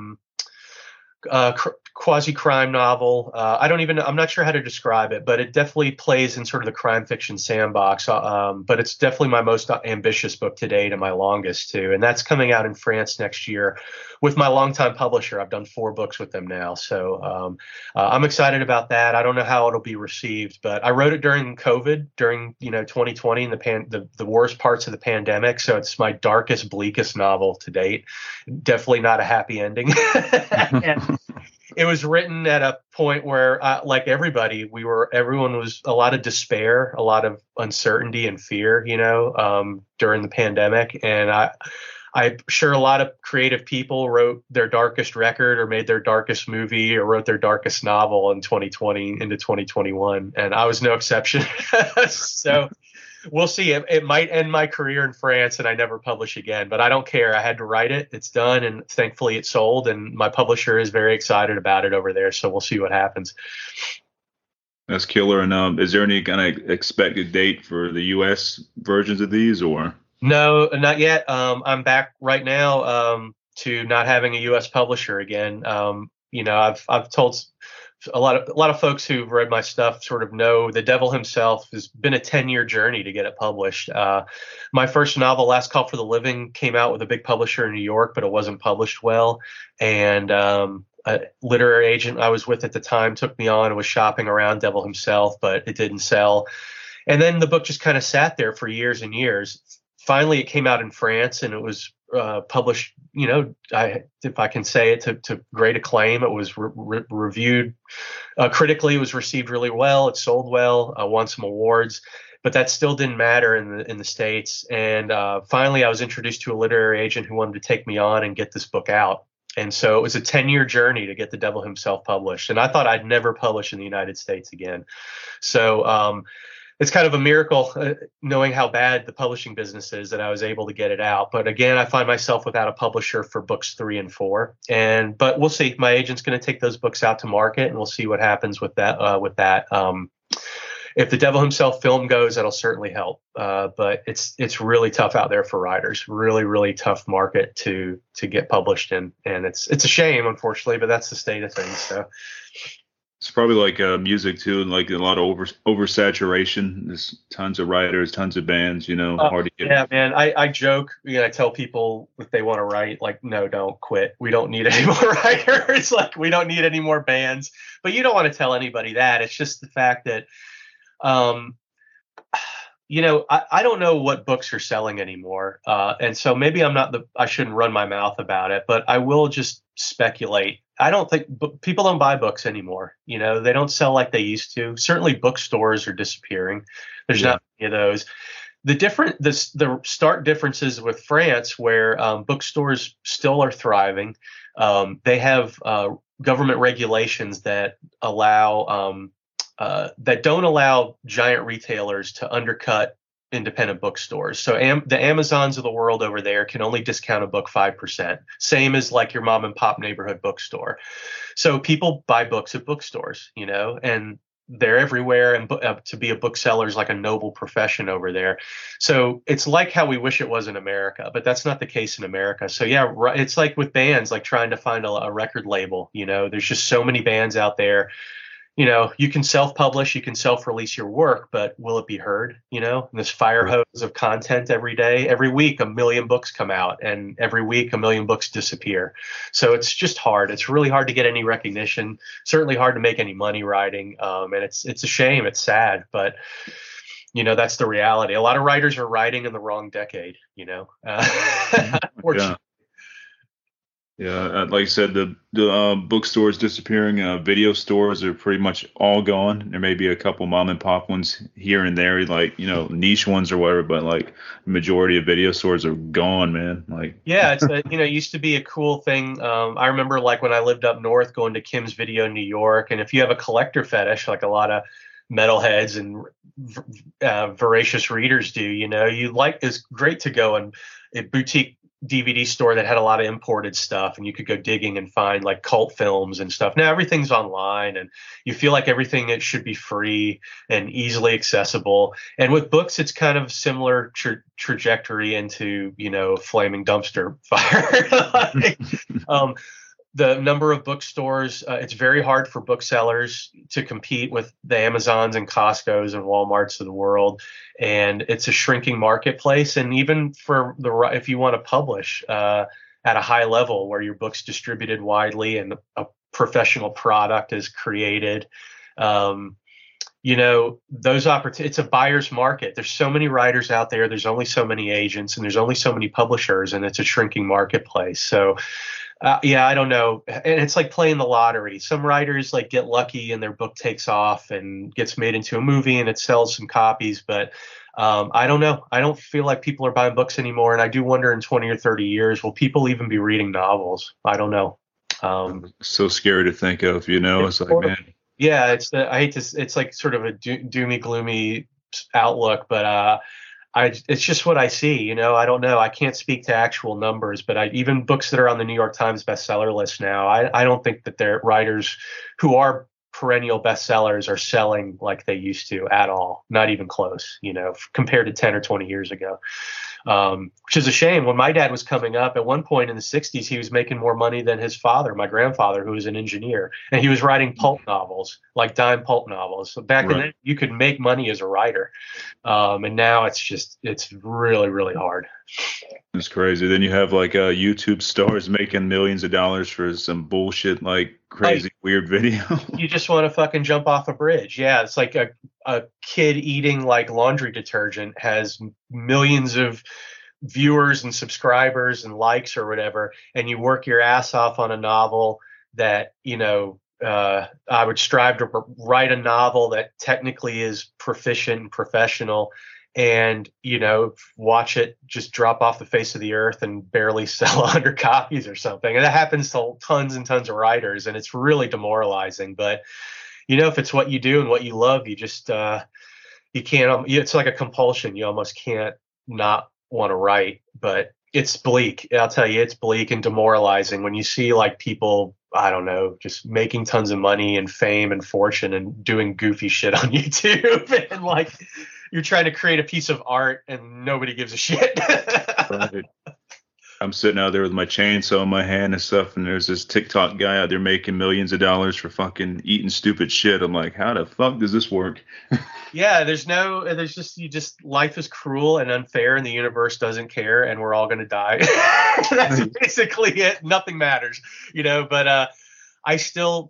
quasi-crime novel. I'm not sure how to describe it, but it definitely plays in sort of the crime fiction sandbox. But it's definitely my most ambitious book to date and my longest too. And that's coming out in France next year with my longtime publisher. I've done 4 books with them now. So I'm excited about that. I don't know how it'll be received, but I wrote it during COVID, during 2020 and the worst parts of the pandemic. So it's my darkest, bleakest novel to date. Definitely not a happy ending. And it was written at a point where, like everybody, everyone was a lot of despair, a lot of uncertainty and fear, during the pandemic. And I'm sure a lot of creative people wrote their darkest record or made their darkest movie or wrote their darkest novel in 2020 into 2021. And I was no exception. So we'll see. It might end my career in France and I never publish again, but I don't care. I had to write it. It's done. And thankfully it sold. And my publisher is very excited about it over there. So we'll see what happens. That's killer. And is there any kind of expected date for the U.S. versions of these, or? No, not yet. I'm back right now to not having a U.S. publisher again. I've told a lot of folks who've read my stuff sort of know The Devil Himself has been a 10-year journey to get it published. My first novel, Last Call for the Living, came out with a big publisher in New York, but it wasn't published well. And a literary agent I was with at the time took me on and was shopping around Devil Himself, but it didn't sell. And then the book just kind of sat there for years and years. Finally, it came out in France and it was published, if I can say it, to great acclaim. It was reviewed critically. It was received really well. It sold well, won some awards, but that still didn't matter in the States. And finally, I was introduced to a literary agent who wanted to take me on and get this book out. And so it was a 10-year journey to get The Devil Himself published. And I thought I'd never publish in the United States again. So it's kind of a miracle knowing how bad the publishing business is that I was able to get it out. But again, I find myself without a publisher for books 3 and 4. But we'll see. My agent's going to take those books out to market, and we'll see what happens with that. If The Devil Himself film goes, that'll certainly help. But it's really tough out there for writers. Really, really tough market to get published in, and it's a shame, unfortunately. But that's the state of things. So. It's probably like music too, and like a lot of oversaturation. There's tons of writers, tons of bands, hard to get. Yeah, man. I joke, I tell people if they want to write, like, no, don't quit. We don't need any more writers. Like, we don't need any more bands. But you don't want to tell anybody that. It's just the fact that, I don't know what books are selling anymore. And so maybe I shouldn't run my mouth about it, but I will just speculate. I don't think people don't buy books anymore. They don't sell like they used to. Certainly bookstores are disappearing. There's not many of those. The stark differences with France, where bookstores still are thriving. They have government regulations that don't allow giant retailers to undercut independent bookstores. So the Amazons of the world over there can only discount a book 5%, same as like your mom and pop neighborhood bookstore. So people buy books at bookstores, and they're everywhere. And to be a bookseller is like a noble profession over there. So it's like how we wish it was in America, but that's not the case in America. So yeah, it's like with bands, like trying to find a record label. There's just so many bands out there. You can self-publish, you can self-release your work, but will it be heard? This fire hose of content every day. Every week, 1 million books come out, and every week, 1 million books disappear. So it's just hard. It's really hard to get any recognition. Certainly hard to make any money writing. And it's a shame. It's sad, but that's the reality. A lot of writers are writing in the wrong decade. Yeah. Yeah, like I said, the bookstores disappearing. Video stores are pretty much all gone. There may be a couple mom and pop ones here and there, like niche ones or whatever, but like the majority of video stores are gone, man. Like, Yeah, it used to be a cool thing. I remember like when I lived up north going to Kim's Video in New York, and if you have a collector fetish, like a lot of metalheads and voracious readers do, it's great to go and a boutique DVD store that had a lot of imported stuff, and you could go digging and find like cult films and stuff. Now everything's online, and you feel like everything it should be free and easily accessible. And with books, it's kind of similar trajectory into flaming dumpster fire. Like, um, the number of bookstores, it's very hard for booksellers to compete with the Amazons and Costco's and Walmarts of the world. And it's a shrinking marketplace. And even for if you want to publish at a high level where your book's distributed widely and a professional product is created, those opportunities, it's a buyer's market. There's so many writers out there. There's only so many agents and there's only so many publishers, and it's a shrinking marketplace. So, yeah, I don't know. And it's like playing the lottery. Some writers like get lucky and their book takes off and gets made into a movie and it sells some copies. But I don't know. I don't feel like people are buying books anymore. And I do wonder in 20 or 30 years, will people even be reading novels? I don't know. So scary to think of, it's like, man. Yeah, it's like sort of a doomy, gloomy outlook, but it's just what I see. I don't know. I can't speak to actual numbers, but even books that are on the New York Times bestseller list now, I don't think that their writers who are perennial bestsellers are selling like they used to at all. Not even close, compared to 10 or 20 years ago. Which is a shame. When my dad was coming up, at one point in the 60s, he was making more money than his father, my grandfather, who was an engineer. And he was writing pulp novels, like dime pulp novels. So back then, you could make money as a writer. And now it's really, really hard. It's crazy. Then you have like YouTube stars making millions of dollars for some bullshit, like crazy, weird video. You just want to fucking jump off a bridge. Yeah, it's like a kid eating like laundry detergent has millions of viewers and subscribers and likes or whatever, and you work your ass off on a novel that I would strive to write a novel that technically is proficient and professional, and watch it just drop off the face of the earth and barely sell 100 copies or something. And that happens to tons and tons of writers, and it's really demoralizing. But if it's what you do and what you love, you just you can't. It's like a compulsion. You almost can't not want to write. But it's bleak. I'll tell you, it's bleak and demoralizing when you see like people, I don't know, just making tons of money and fame and fortune and doing goofy shit on YouTube and like you're trying to create a piece of art and nobody gives a shit. Right. I'm sitting out there with my chainsaw in my hand and stuff, and there's this TikTok guy out there making millions of dollars for fucking eating stupid shit. I'm like, how the fuck does this work? Yeah, life is cruel and unfair, and the universe doesn't care, and we're all going to die. That's basically it. Nothing matters, but I still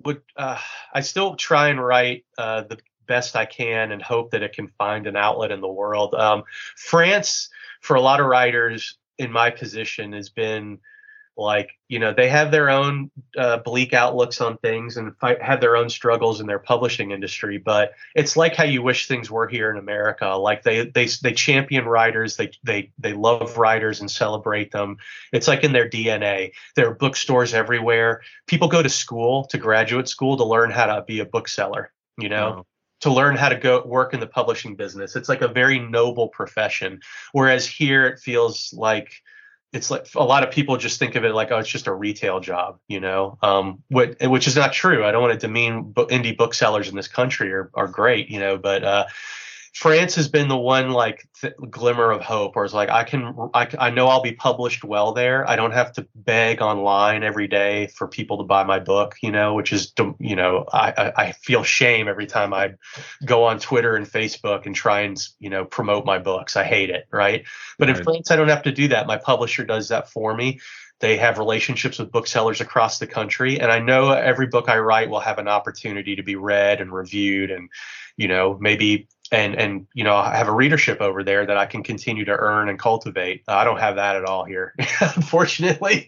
try and write the best I can and hope that it can find an outlet in the world. France, for a lot of writers in my position, has been like, they have their own bleak outlooks on things and have their own struggles in their publishing industry. But it's like how you wish things were here in America. Like they champion writers. They love writers and celebrate them. It's like in their DNA. There are bookstores everywhere. People go to graduate school to learn how to be a bookseller, Wow. to learn how to go work in the publishing business. It's like a very noble profession. Whereas here it feels like it's like a lot of people just think of it like, oh, it's just a retail job, which is not true. I don't want to demean indie booksellers in this country are great, but France has been the one like glimmer of hope, where it's like I know I'll be published well there. I don't have to beg online every day for people to buy my book, which is I feel shame every time I go on Twitter and Facebook and try and promote my books. I hate it, right? But in France, I don't have to do that. My publisher does that for me. They have relationships with booksellers across the country, and I know every book I write will have an opportunity to be read and reviewed, and maybe and I have a readership over there that I can continue to earn and cultivate. I don't have that at all here, unfortunately.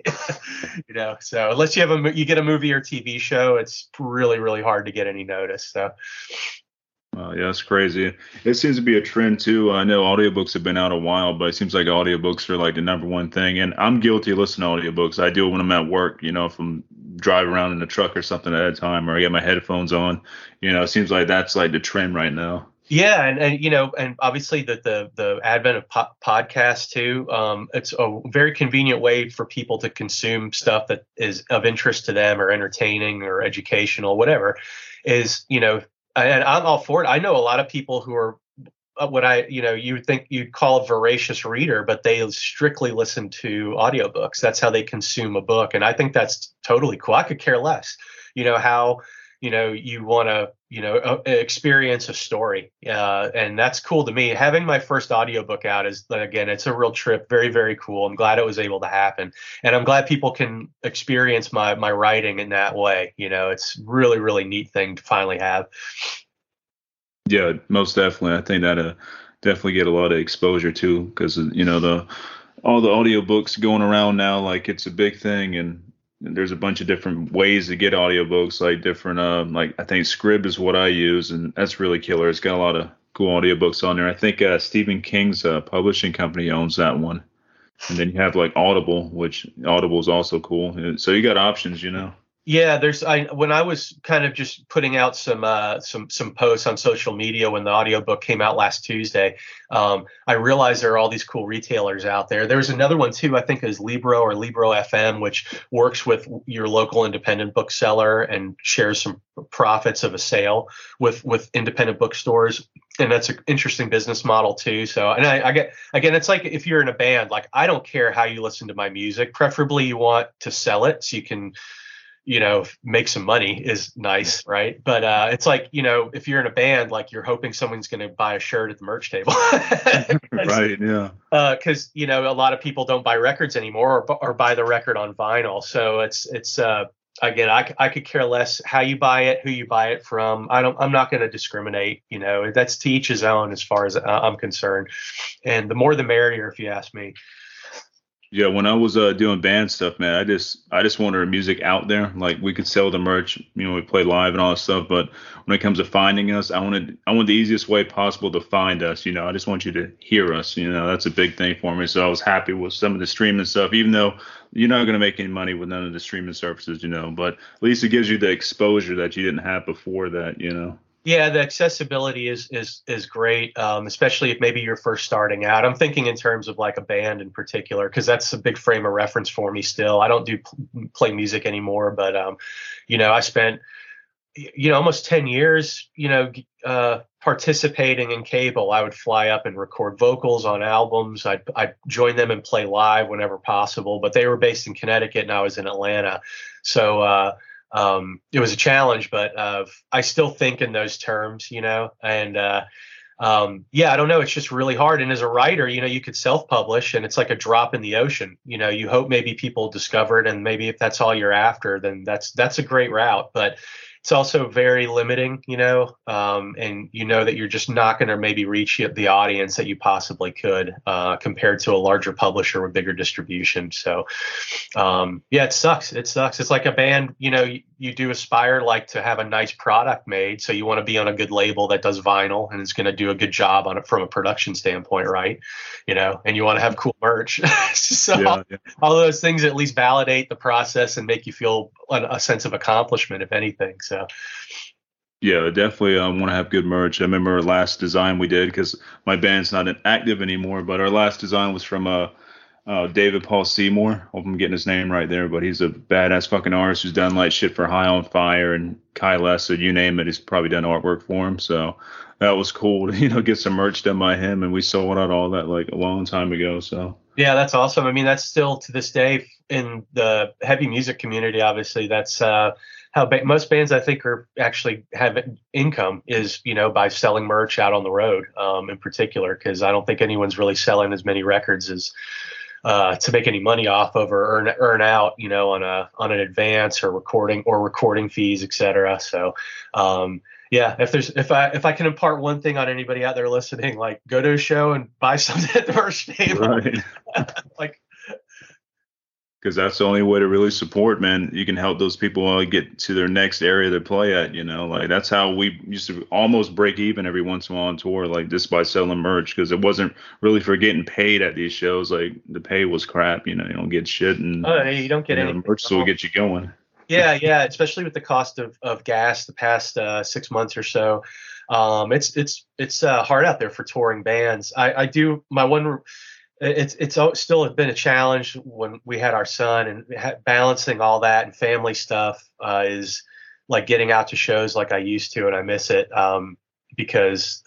So unless you get a movie or TV show, it's really, really hard to get any notice. So. Yeah, that's crazy. It seems to be a trend too. I know audiobooks have been out a while, but it seems like audiobooks are like the number one thing. And I'm guilty of listening to audiobooks. I do it when I'm at work, if I'm driving around in the truck or something at a time, or I get my headphones on. It seems like that's like the trend right now. Yeah, and obviously the advent of podcasts too. It's a very convenient way for people to consume stuff that is of interest to them, or entertaining, or educational, whatever. And I'm all for it. I know a lot of people who are what you would think you'd call a voracious reader, but they strictly listen to audiobooks. That's how they consume a book, and I think that's totally cool. I could care less, how you want to experience a story, and that's cool to me. Having my first audiobook out is, again, it's a real trip. Very, very cool. I'm glad it was able to happen, and I'm glad people can experience my writing in that way. It's really, really neat thing to finally have. Yeah, most definitely. I think that definitely get a lot of exposure too, because all the audiobooks going around now, like it's a big thing, and there's a bunch of different ways to get audiobooks, like different like I think Scribd is what I use, and that's really killer. It's got a lot of cool audiobooks on there. I think Stephen King's publishing company owns that one. And then you have like Audible, which Audible is also cool. So you got options. Yeah, when I was kind of just putting out some posts on social media when the audiobook came out last Tuesday, I realized there are all these cool retailers out there. There's another one too, I think is Libro or Libro FM, which works with your local independent bookseller and shares some profits of a sale with independent bookstores. And that's an interesting business model too. So, and I get, again, it's like if you're in a band, like I don't care how you listen to my music. Preferably you want to sell it so you can make some money is nice, right? But it's like, if you're in a band, like you're hoping someone's going to buy a shirt at the merch table. Right, yeah. Because, a lot of people don't buy records anymore or buy the record on vinyl. So it's again, I could care less how you buy it, who you buy it from. I'm not going to discriminate, that's to each his own as far as I'm concerned. And the more the merrier, if you ask me. Yeah, when I was doing band stuff, man, I just wanted our music out there. Like we could sell the merch, we play live and all that stuff. But when it comes to finding us, I want the easiest way possible to find us. I just want you to hear us. That's a big thing for me. So I was happy with some of the streaming stuff, even though you're not going to make any money with none of the streaming services, but at least it gives you the exposure that you didn't have before that, Yeah, the accessibility is great, especially if maybe you're first starting out. I'm thinking in terms of like a band in particular, because that's a big frame of reference for me still. I don't play music anymore, but, I spent, almost 10 years, participating in cable. I would fly up and record vocals on albums. I'd join them and play live whenever possible, but they were based in Connecticut and I was in Atlanta. So, it was a challenge, but I still think in those terms, and I don't know. It's just really hard. And as a writer, you could self-publish and it's like a drop in the ocean. You hope maybe people discover it, and maybe if that's all you're after, then that's a great route. But it's also very limiting, and that you're just not going to maybe reach the audience that you possibly could compared to a larger publisher with bigger distribution. So, it sucks. It sucks. It's like a band, you do aspire like to have a nice product made. So you want to be on a good label that does vinyl and is going to do a good job on it from a production standpoint, right? And you want to have cool merch. So all those things at least validate the process and make you feel a sense of accomplishment, if anything. So. Yeah, definitely want to have good merch. I remember our last design we did, because my band's not active anymore, but our last design was from David Paul Seymour. Hope I'm getting his name right there, but he's a badass fucking artist who's done like shit for High on Fire and Kai Lessa, you name it. He's probably done artwork for him. So that was cool to, get some merch done by him, and we sold out all that like a long time ago. So. Yeah, that's awesome. I mean, that's still to this day in the heavy music community. Obviously, that's how most bands I think are actually have income is, by selling merch out on the road, in particular, because I don't think anyone's really selling as many records as to make any money off of or earn out, on an advance or recording fees, etc. So, yeah, if I can impart one thing on anybody out there listening, like go to a show and buy something at the merch table. Right. Like, because that's the only way to really support, man. You can help those people get to their next area to play at, like that's how we used to almost break even every once in a while on tour, like just by selling merch, because it wasn't really for getting paid at these shows. Like the pay was crap, you don't get shit, and you don't get any merch will get you going. Yeah, especially with the cost of gas the past 6 months or so. It's hard out there for touring bands. I do my one. It's still been a challenge when we had our son, and balancing all that and family stuff is like getting out to shows like I used to, and I miss it because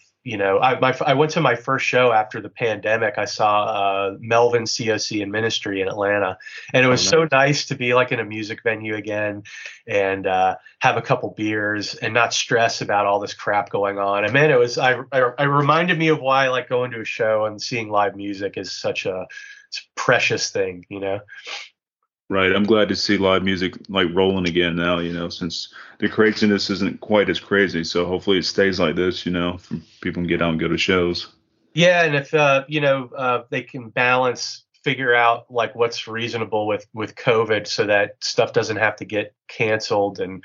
I went to my first show after the pandemic. I saw Melvin, COC, and Ministry in Atlanta, and it was so nice to be like in a music venue again and have a couple beers and not stress about all this crap going on. And man, I reminded me of why I like going to a show and seeing live music is such a precious thing, Right. I'm glad to see live music like rolling again now, since the craziness isn't quite as crazy. So hopefully it stays like this, people can get out and go to shows. Yeah. And if, they can figure out like what's reasonable with COVID so that stuff doesn't have to get canceled. And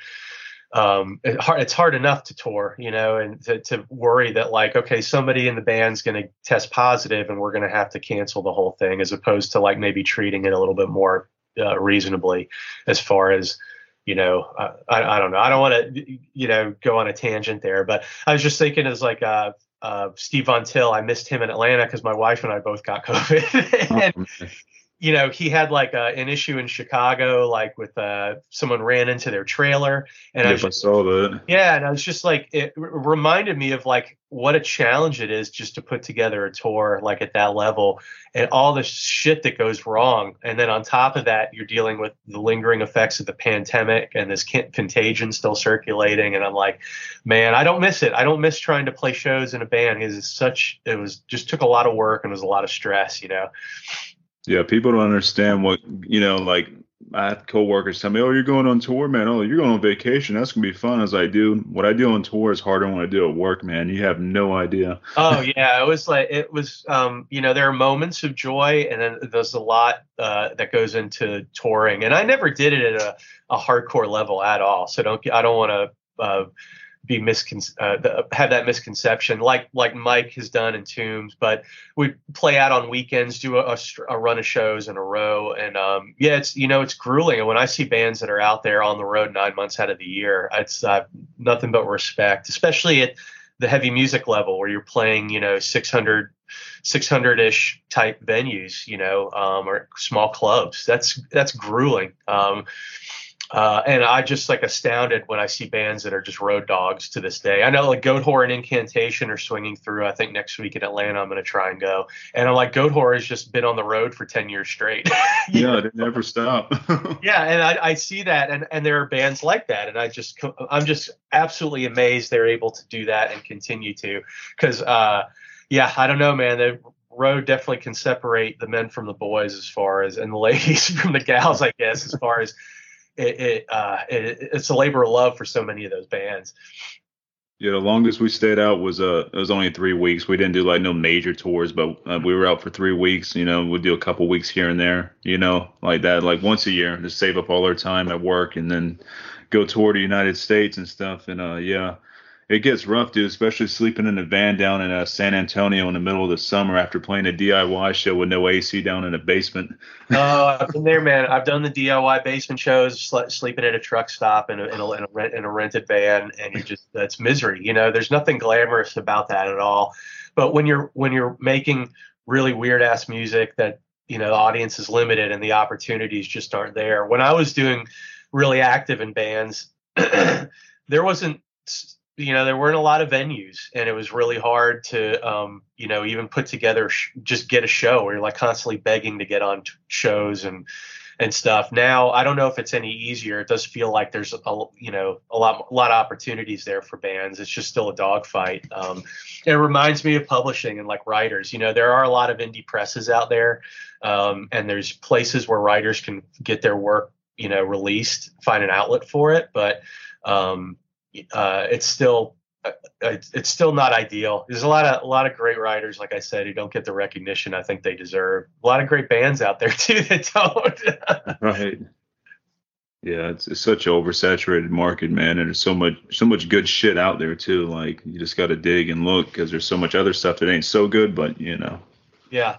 it's hard enough to tour, and to worry that like, okay, somebody in the band's going to test positive and we're going to have to cancel the whole thing, as opposed to like maybe treating it a little bit more reasonably, as far as I don't know. I don't want to go on a tangent there, but I was just thinking as like Steve Von Till. I missed him in Atlanta because my wife and I both got COVID. And he had like an issue in Chicago, like with someone ran into their trailer, and I saw that. Yeah, and I was just like, it reminded me of like what a challenge it is just to put together a tour like at that level, and all the shit that goes wrong. And then on top of that, you're dealing with the lingering effects of the pandemic and this contagion still circulating. And I'm like, man, I don't miss it. I don't miss trying to play shows in a band, because just took a lot of work and was a lot of stress, Yeah, people don't understand what, like I have coworkers tell me, oh, you're going on tour, man. Oh, you're going on vacation. That's going to be fun. I was like, dude, what I do on tour is harder than what I do at work, man. You have no idea. Oh, yeah. It was, there are moments of joy, and then there's a lot that goes into touring. And I never did it at a hardcore level at all. So I don't want to have that misconception like Mike has done in Tombs, but we play out on weekends, do a run of shows in a row. And it's grueling. And when I see bands that are out there on the road 9 months out of the year, it's nothing but respect, especially at the heavy music level where you're playing, 600-ish type venues, or small clubs. That's grueling. And I just like astounded when I see bands that are just road dogs to this day. I know like Goatwhore and Incantation are swinging through. I think next week in Atlanta, I'm going to try and go. And I'm like, Goatwhore has just been on the road for 10 years straight. Yeah, they never stop. Yeah, and I see that, and there are bands like that, and I'm just absolutely amazed they're able to do that and continue to. Because I don't know, man. The road definitely can separate the men from the boys, and the ladies from the gals, I guess, as far as it's a labor of love for so many of those bands. Yeah, the longest we stayed out was it was only 3 weeks. We didn't do like no major tours, but we were out for 3 weeks. We'd do a couple weeks here and there, like that, like once a year, to save up all our time at work and then go tour the United States and stuff. And it gets rough, dude, especially sleeping in a van down in San Antonio in the middle of the summer after playing a DIY show with no AC down in a basement. Oh, I've been there, man. I've done the DIY basement shows, sleeping at a truck stop in a rented van, and that's misery. There's nothing glamorous about that at all. But when you're making really weird ass music that the audience is limited and the opportunities just aren't there. When I was doing really active in bands, there weren't a lot of venues, and it was really hard to, even put together, just get a show where you're like constantly begging to get on shows. And and stuff. Now I don't know if it's any easier. It does feel like there's a lot of opportunities there for bands. It's just still a dogfight. It reminds me of publishing and like writers. There are a lot of indie presses out there, and there's places where writers can get their work released, find an outlet for it, but it's still not ideal. There's a lot of great writers, like I said, who don't get the recognition I think they deserve. A lot of great bands out there too that don't. Right. Yeah, it's such an oversaturated market, man, and there's so much good shit out there too. Like you just got to dig and look because there's so much other stuff that ain't so good, but Yeah.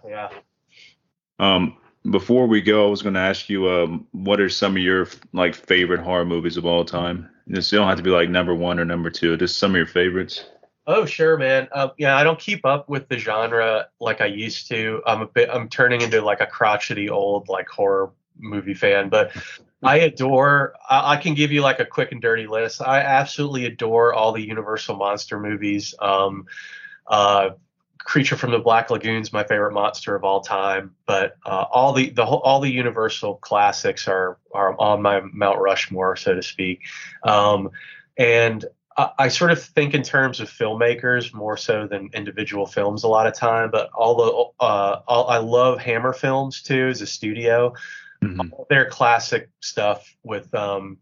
Before we go, I was going to ask you, what are some of your like favorite horror movies of all time? You don't have to be like number one or number two. Just some of your favorites. Oh, sure, man. I don't keep up with the genre like I used to. I'm turning into like a crotchety old like horror movie fan, but I can give you like a quick and dirty list. I absolutely adore all the Universal monster movies. Creature from the Black Lagoon's my favorite monster of all time, but all the Universal classics are on my Mount Rushmore, so to speak. And I sort of think in terms of filmmakers more so than individual films a lot of time. But I love Hammer Films too as a studio. Mm-hmm. All their classic stuff with the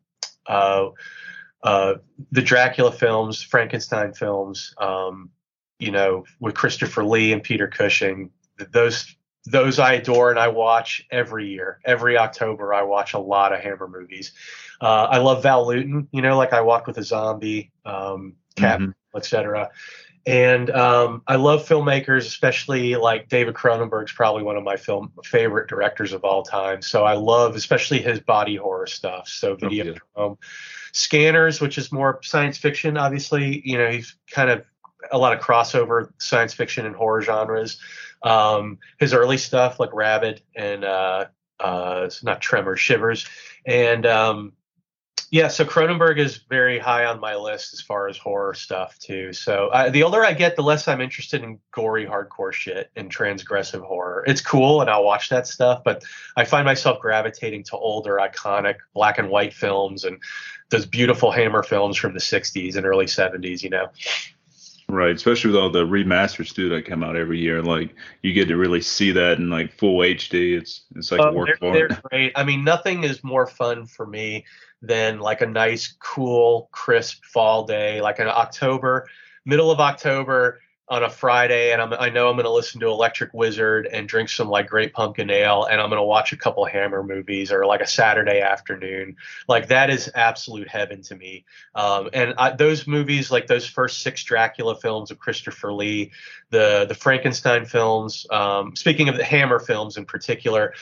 Dracula films, Frankenstein films. With Christopher Lee and Peter Cushing, those I adore and I watch every year. Every October, I watch a lot of Hammer movies. I love Val Lewton, like I Walk with a Zombie, Cat, etc. And I love filmmakers, especially like David Cronenberg's probably one of my favorite directors of all time. So I love especially his body horror stuff. So Videodrome, Scanners, which is more science fiction. Obviously, he's kind of a lot of crossover science fiction and horror genres. His early stuff like Rabid and it's not Tremors, Shivers. And so Cronenberg is very high on my list as far as horror stuff too. So the older I get, the less I'm interested in gory hardcore shit and transgressive horror. It's cool and I'll watch that stuff, but I find myself gravitating to older iconic black and white films and those beautiful Hammer films from the 60s and early 70s, Right, especially with all the remasters too that come out every year. Like you get to really see that in like full HD. It's like a work for they're it. Great. I mean, nothing is more fun for me than like a nice, cool, crisp fall day, like an middle of October on a Friday, and I know I'm going to listen to Electric Wizard and drink some like Great Pumpkin Ale, and I'm going to watch a couple Hammer movies, or like a Saturday afternoon. Like that is absolute heaven to me. Those movies, like those first 6 Dracula films of Christopher Lee, the Frankenstein films. Speaking of the Hammer films in particular,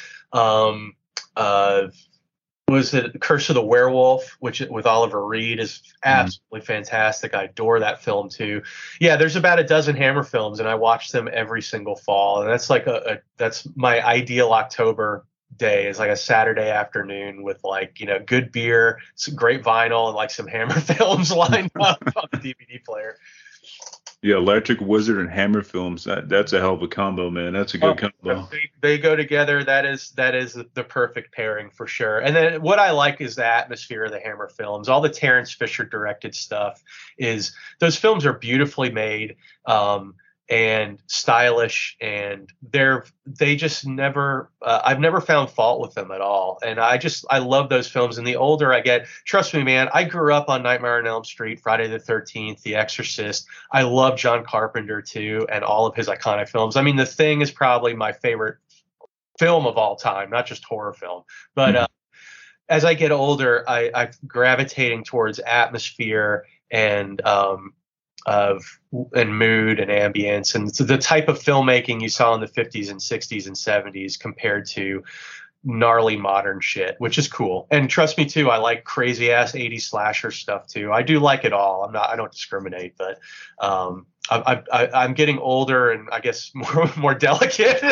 was it Curse of the Werewolf, which with Oliver Reed is absolutely fantastic. I adore that film too. Yeah, there's about a dozen Hammer films, and I watch them every single fall. And that's like that's my ideal October day, is like a Saturday afternoon with like good beer, some great vinyl, and like some Hammer films lined up on the DVD player. Yeah, Electric Wizard and Hammer Films. That's a hell of a combo, man. That's a good combo. They go together. That is the perfect pairing for sure. And then what I like is the atmosphere of the Hammer films. All the Terrence Fisher directed stuff those films are beautifully made and stylish, and they just never. I've never found fault with them at all. And I love those films. And the older I get, trust me, man, I grew up on Nightmare on Elm Street, Friday the 13th, The Exorcist. I love John Carpenter too, and all of his iconic films. I mean, The Thing is probably my favorite film of all time, not just horror film. But as I get older, I'm gravitating towards atmosphere and mood and ambience, and so the type of filmmaking you saw in the 50s and 60s and 70s compared to gnarly modern shit, which is cool. And trust me too, I like crazy ass 80s slasher stuff too. I do like it all. I don't discriminate, but I'm getting older and I guess more delicate.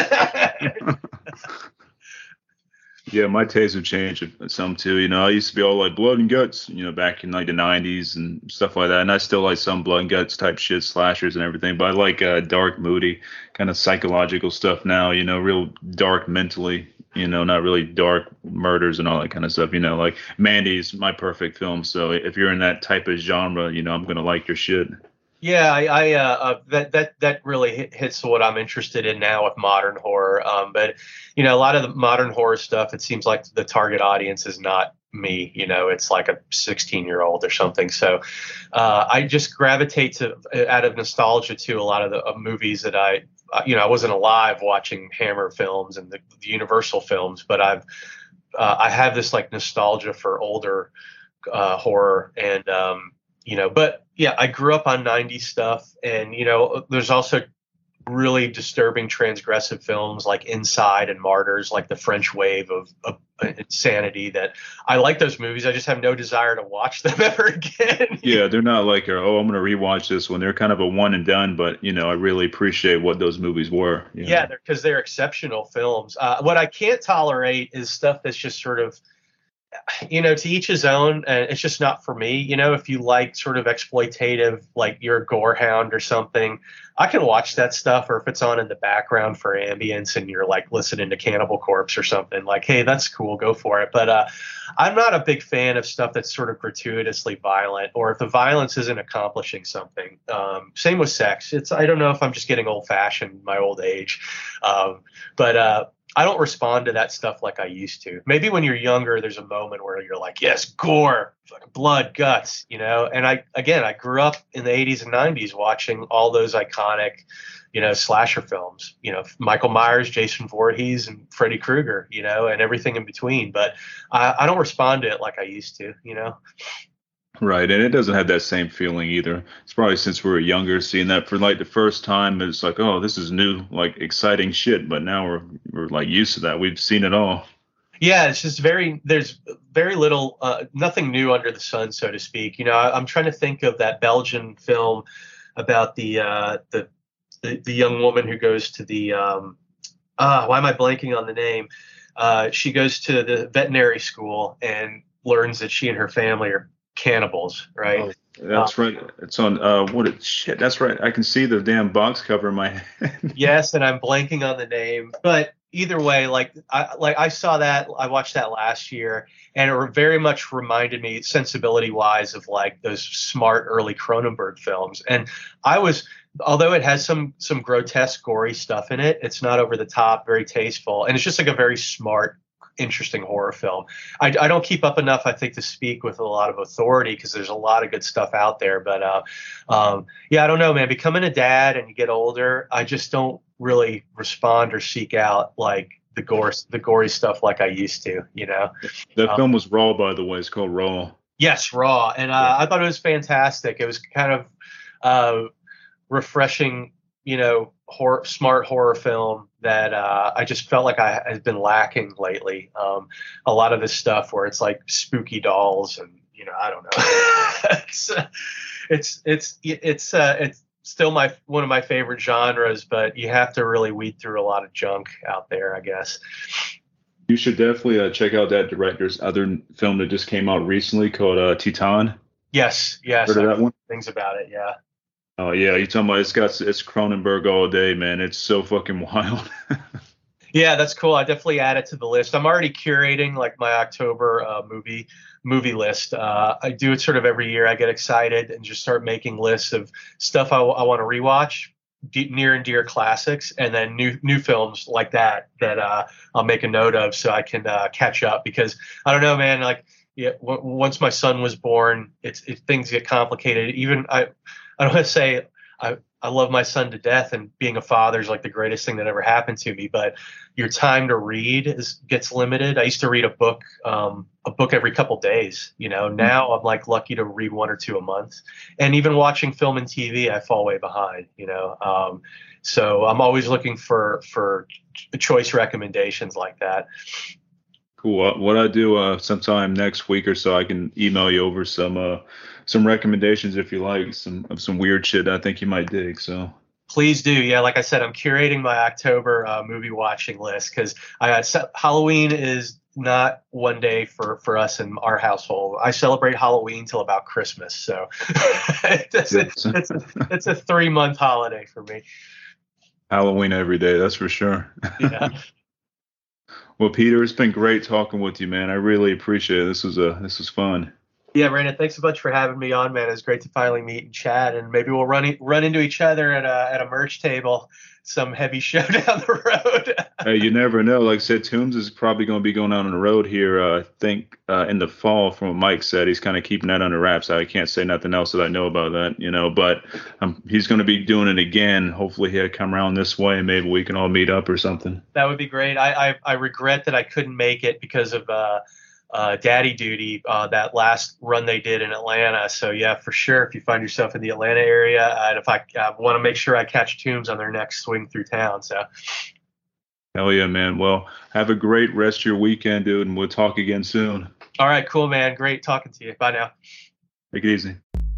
Yeah, my tastes have changed some too. I used to be all like blood and guts, back in like the 90s and stuff like that. And I still like some blood and guts type shit, slashers and everything. But I like dark, moody, kind of psychological stuff now, real dark mentally. not really dark murders and all that kind of stuff. Like Mandy's my perfect film. So if you're in that type of genre, I'm gonna like your shit. Yeah, that really hits what I'm interested in now with modern horror. But a lot of the modern horror stuff, it seems like the target audience is not me. It's like a 16-year-old or something. So I just gravitate to, out of nostalgia, to a lot of the movies that I wasn't alive watching Hammer films and the Universal films, but I have this like nostalgia for older horror and but yeah, I grew up on 90s stuff, and there's also really disturbing transgressive films like Inside and Martyrs, like the French wave of insanity, that I like those movies. I just have no desire to watch them ever again. Yeah, they're not like, I'm going to rewatch this one. They're kind of a one and done, but I really appreciate what those movies were. Yeah, because they're exceptional films. What I can't tolerate is stuff that's just sort of, to each his own. It's just not for me. If you like sort of exploitative, like you're a gore hound or something, I can watch that stuff. Or if it's on in the background for ambience and you're like listening to Cannibal Corpse or something, like, hey, that's cool, go for it. But I'm not a big fan of stuff that's sort of gratuitously violent, or if the violence isn't accomplishing something. Same with sex. I don't know if I'm just getting old fashioned in my old age. But I don't respond to that stuff like I used to. Maybe when you're younger, there's a moment where you're like, yes, gore, blood, guts, And I grew up in the 80s and 90s watching all those iconic, slasher films, Michael Myers, Jason Voorhees, and Freddy Krueger, and everything in between. But I don't respond to it like I used to, Right, and it doesn't have that same feeling either. It's probably since we were younger, seeing that for like the first time, it's like, oh, this is new, like exciting shit. But now we're like used to that. We've seen it all. Yeah, it's just there's very little, nothing new under the sun, so to speak. I'm trying to think of that Belgian film about the young woman who goes to the why am I blanking on the name? She goes to the veterinary school and learns that she and her family are cannibals, right? Oh, that's right. It's on shit. That's right. I can see the damn box cover in my head. Yes, and I'm blanking on the name. But either way, I saw that, I watched that last year, and it very much reminded me, sensibility wise, of like those smart early Cronenberg films. And although it has some grotesque, gory stuff in it, it's not over the top, very tasteful, and it's just like a very smart, interesting horror film. I don't keep up enough, I think, to speak with a lot of authority, because there's a lot of good stuff out there. But yeah, I don't know, man. Becoming a dad and you get older, I just don't really respond or seek out like the gory stuff like I used to. That film was Raw, by the way. It's called Raw. Yes, Raw, and I thought it was fantastic. It was kind of refreshing, smart horror film that I just felt like I had been lacking lately. A lot of this stuff where it's like spooky dolls and I don't know. It's still one of my favorite genres, but you have to really weed through a lot of junk out there, I guess. You should definitely check out that director's other film that just came out recently called Titan. Yes. Heard of that one? Things about it, yeah. Oh yeah, you talking about it's Cronenberg all day, man. It's so fucking wild. Yeah, that's cool. I definitely add it to the list. I'm already curating like my October movie list. I do it sort of every year. I get excited and just start making lists of stuff I want to rewatch, near and dear classics, and then new films like that I'll make a note of so I can catch up. Because I don't know, man. Like, yeah, once my son was born, things get complicated. Even I don't want to say I love my son to death, and being a father is like the greatest thing that ever happened to me. But your time to read gets limited. I used to read a book every couple days. Now I'm like lucky to read one or two a month. And even watching film and TV, I fall way behind. So I'm always looking for choice recommendations like that. Cool. What I do sometime next week or so, I can email you over some recommendations if you like, some weird shit I think you might dig. So please do. Yeah, like I said, I'm curating my October movie watching list, because Halloween is not one day for us in our household. I celebrate Halloween till about Christmas, so it's a 3-month holiday for me. Halloween every day, that's for sure. Yeah. Well, Peter, it's been great talking with you, man. I really appreciate it. This was fun. Yeah, Brandon, thanks so much for having me on, man. It's great to finally meet and chat, and maybe we'll run into each other at a merch table, some heavy show down the road. Hey, you never know. Like I said, Toombs is probably going to be going out on the road here. I think in the fall, from what Mike said, he's kind of keeping that under wraps. I can't say nothing else that I know about that. But he's going to be doing it again. Hopefully, he'll come around this way, and maybe we can all meet up or something. That would be great. I regret that I couldn't make it because of daddy duty, that last run they did in Atlanta. So yeah, for sure, if you find yourself in the Atlanta area, and if I want to make sure I catch Toombs on their next swing through town. So hell yeah, man. Well, have a great rest of your weekend, dude, and we'll talk again soon. all right, cool, man. Great talking to you. Bye now. Take it easy.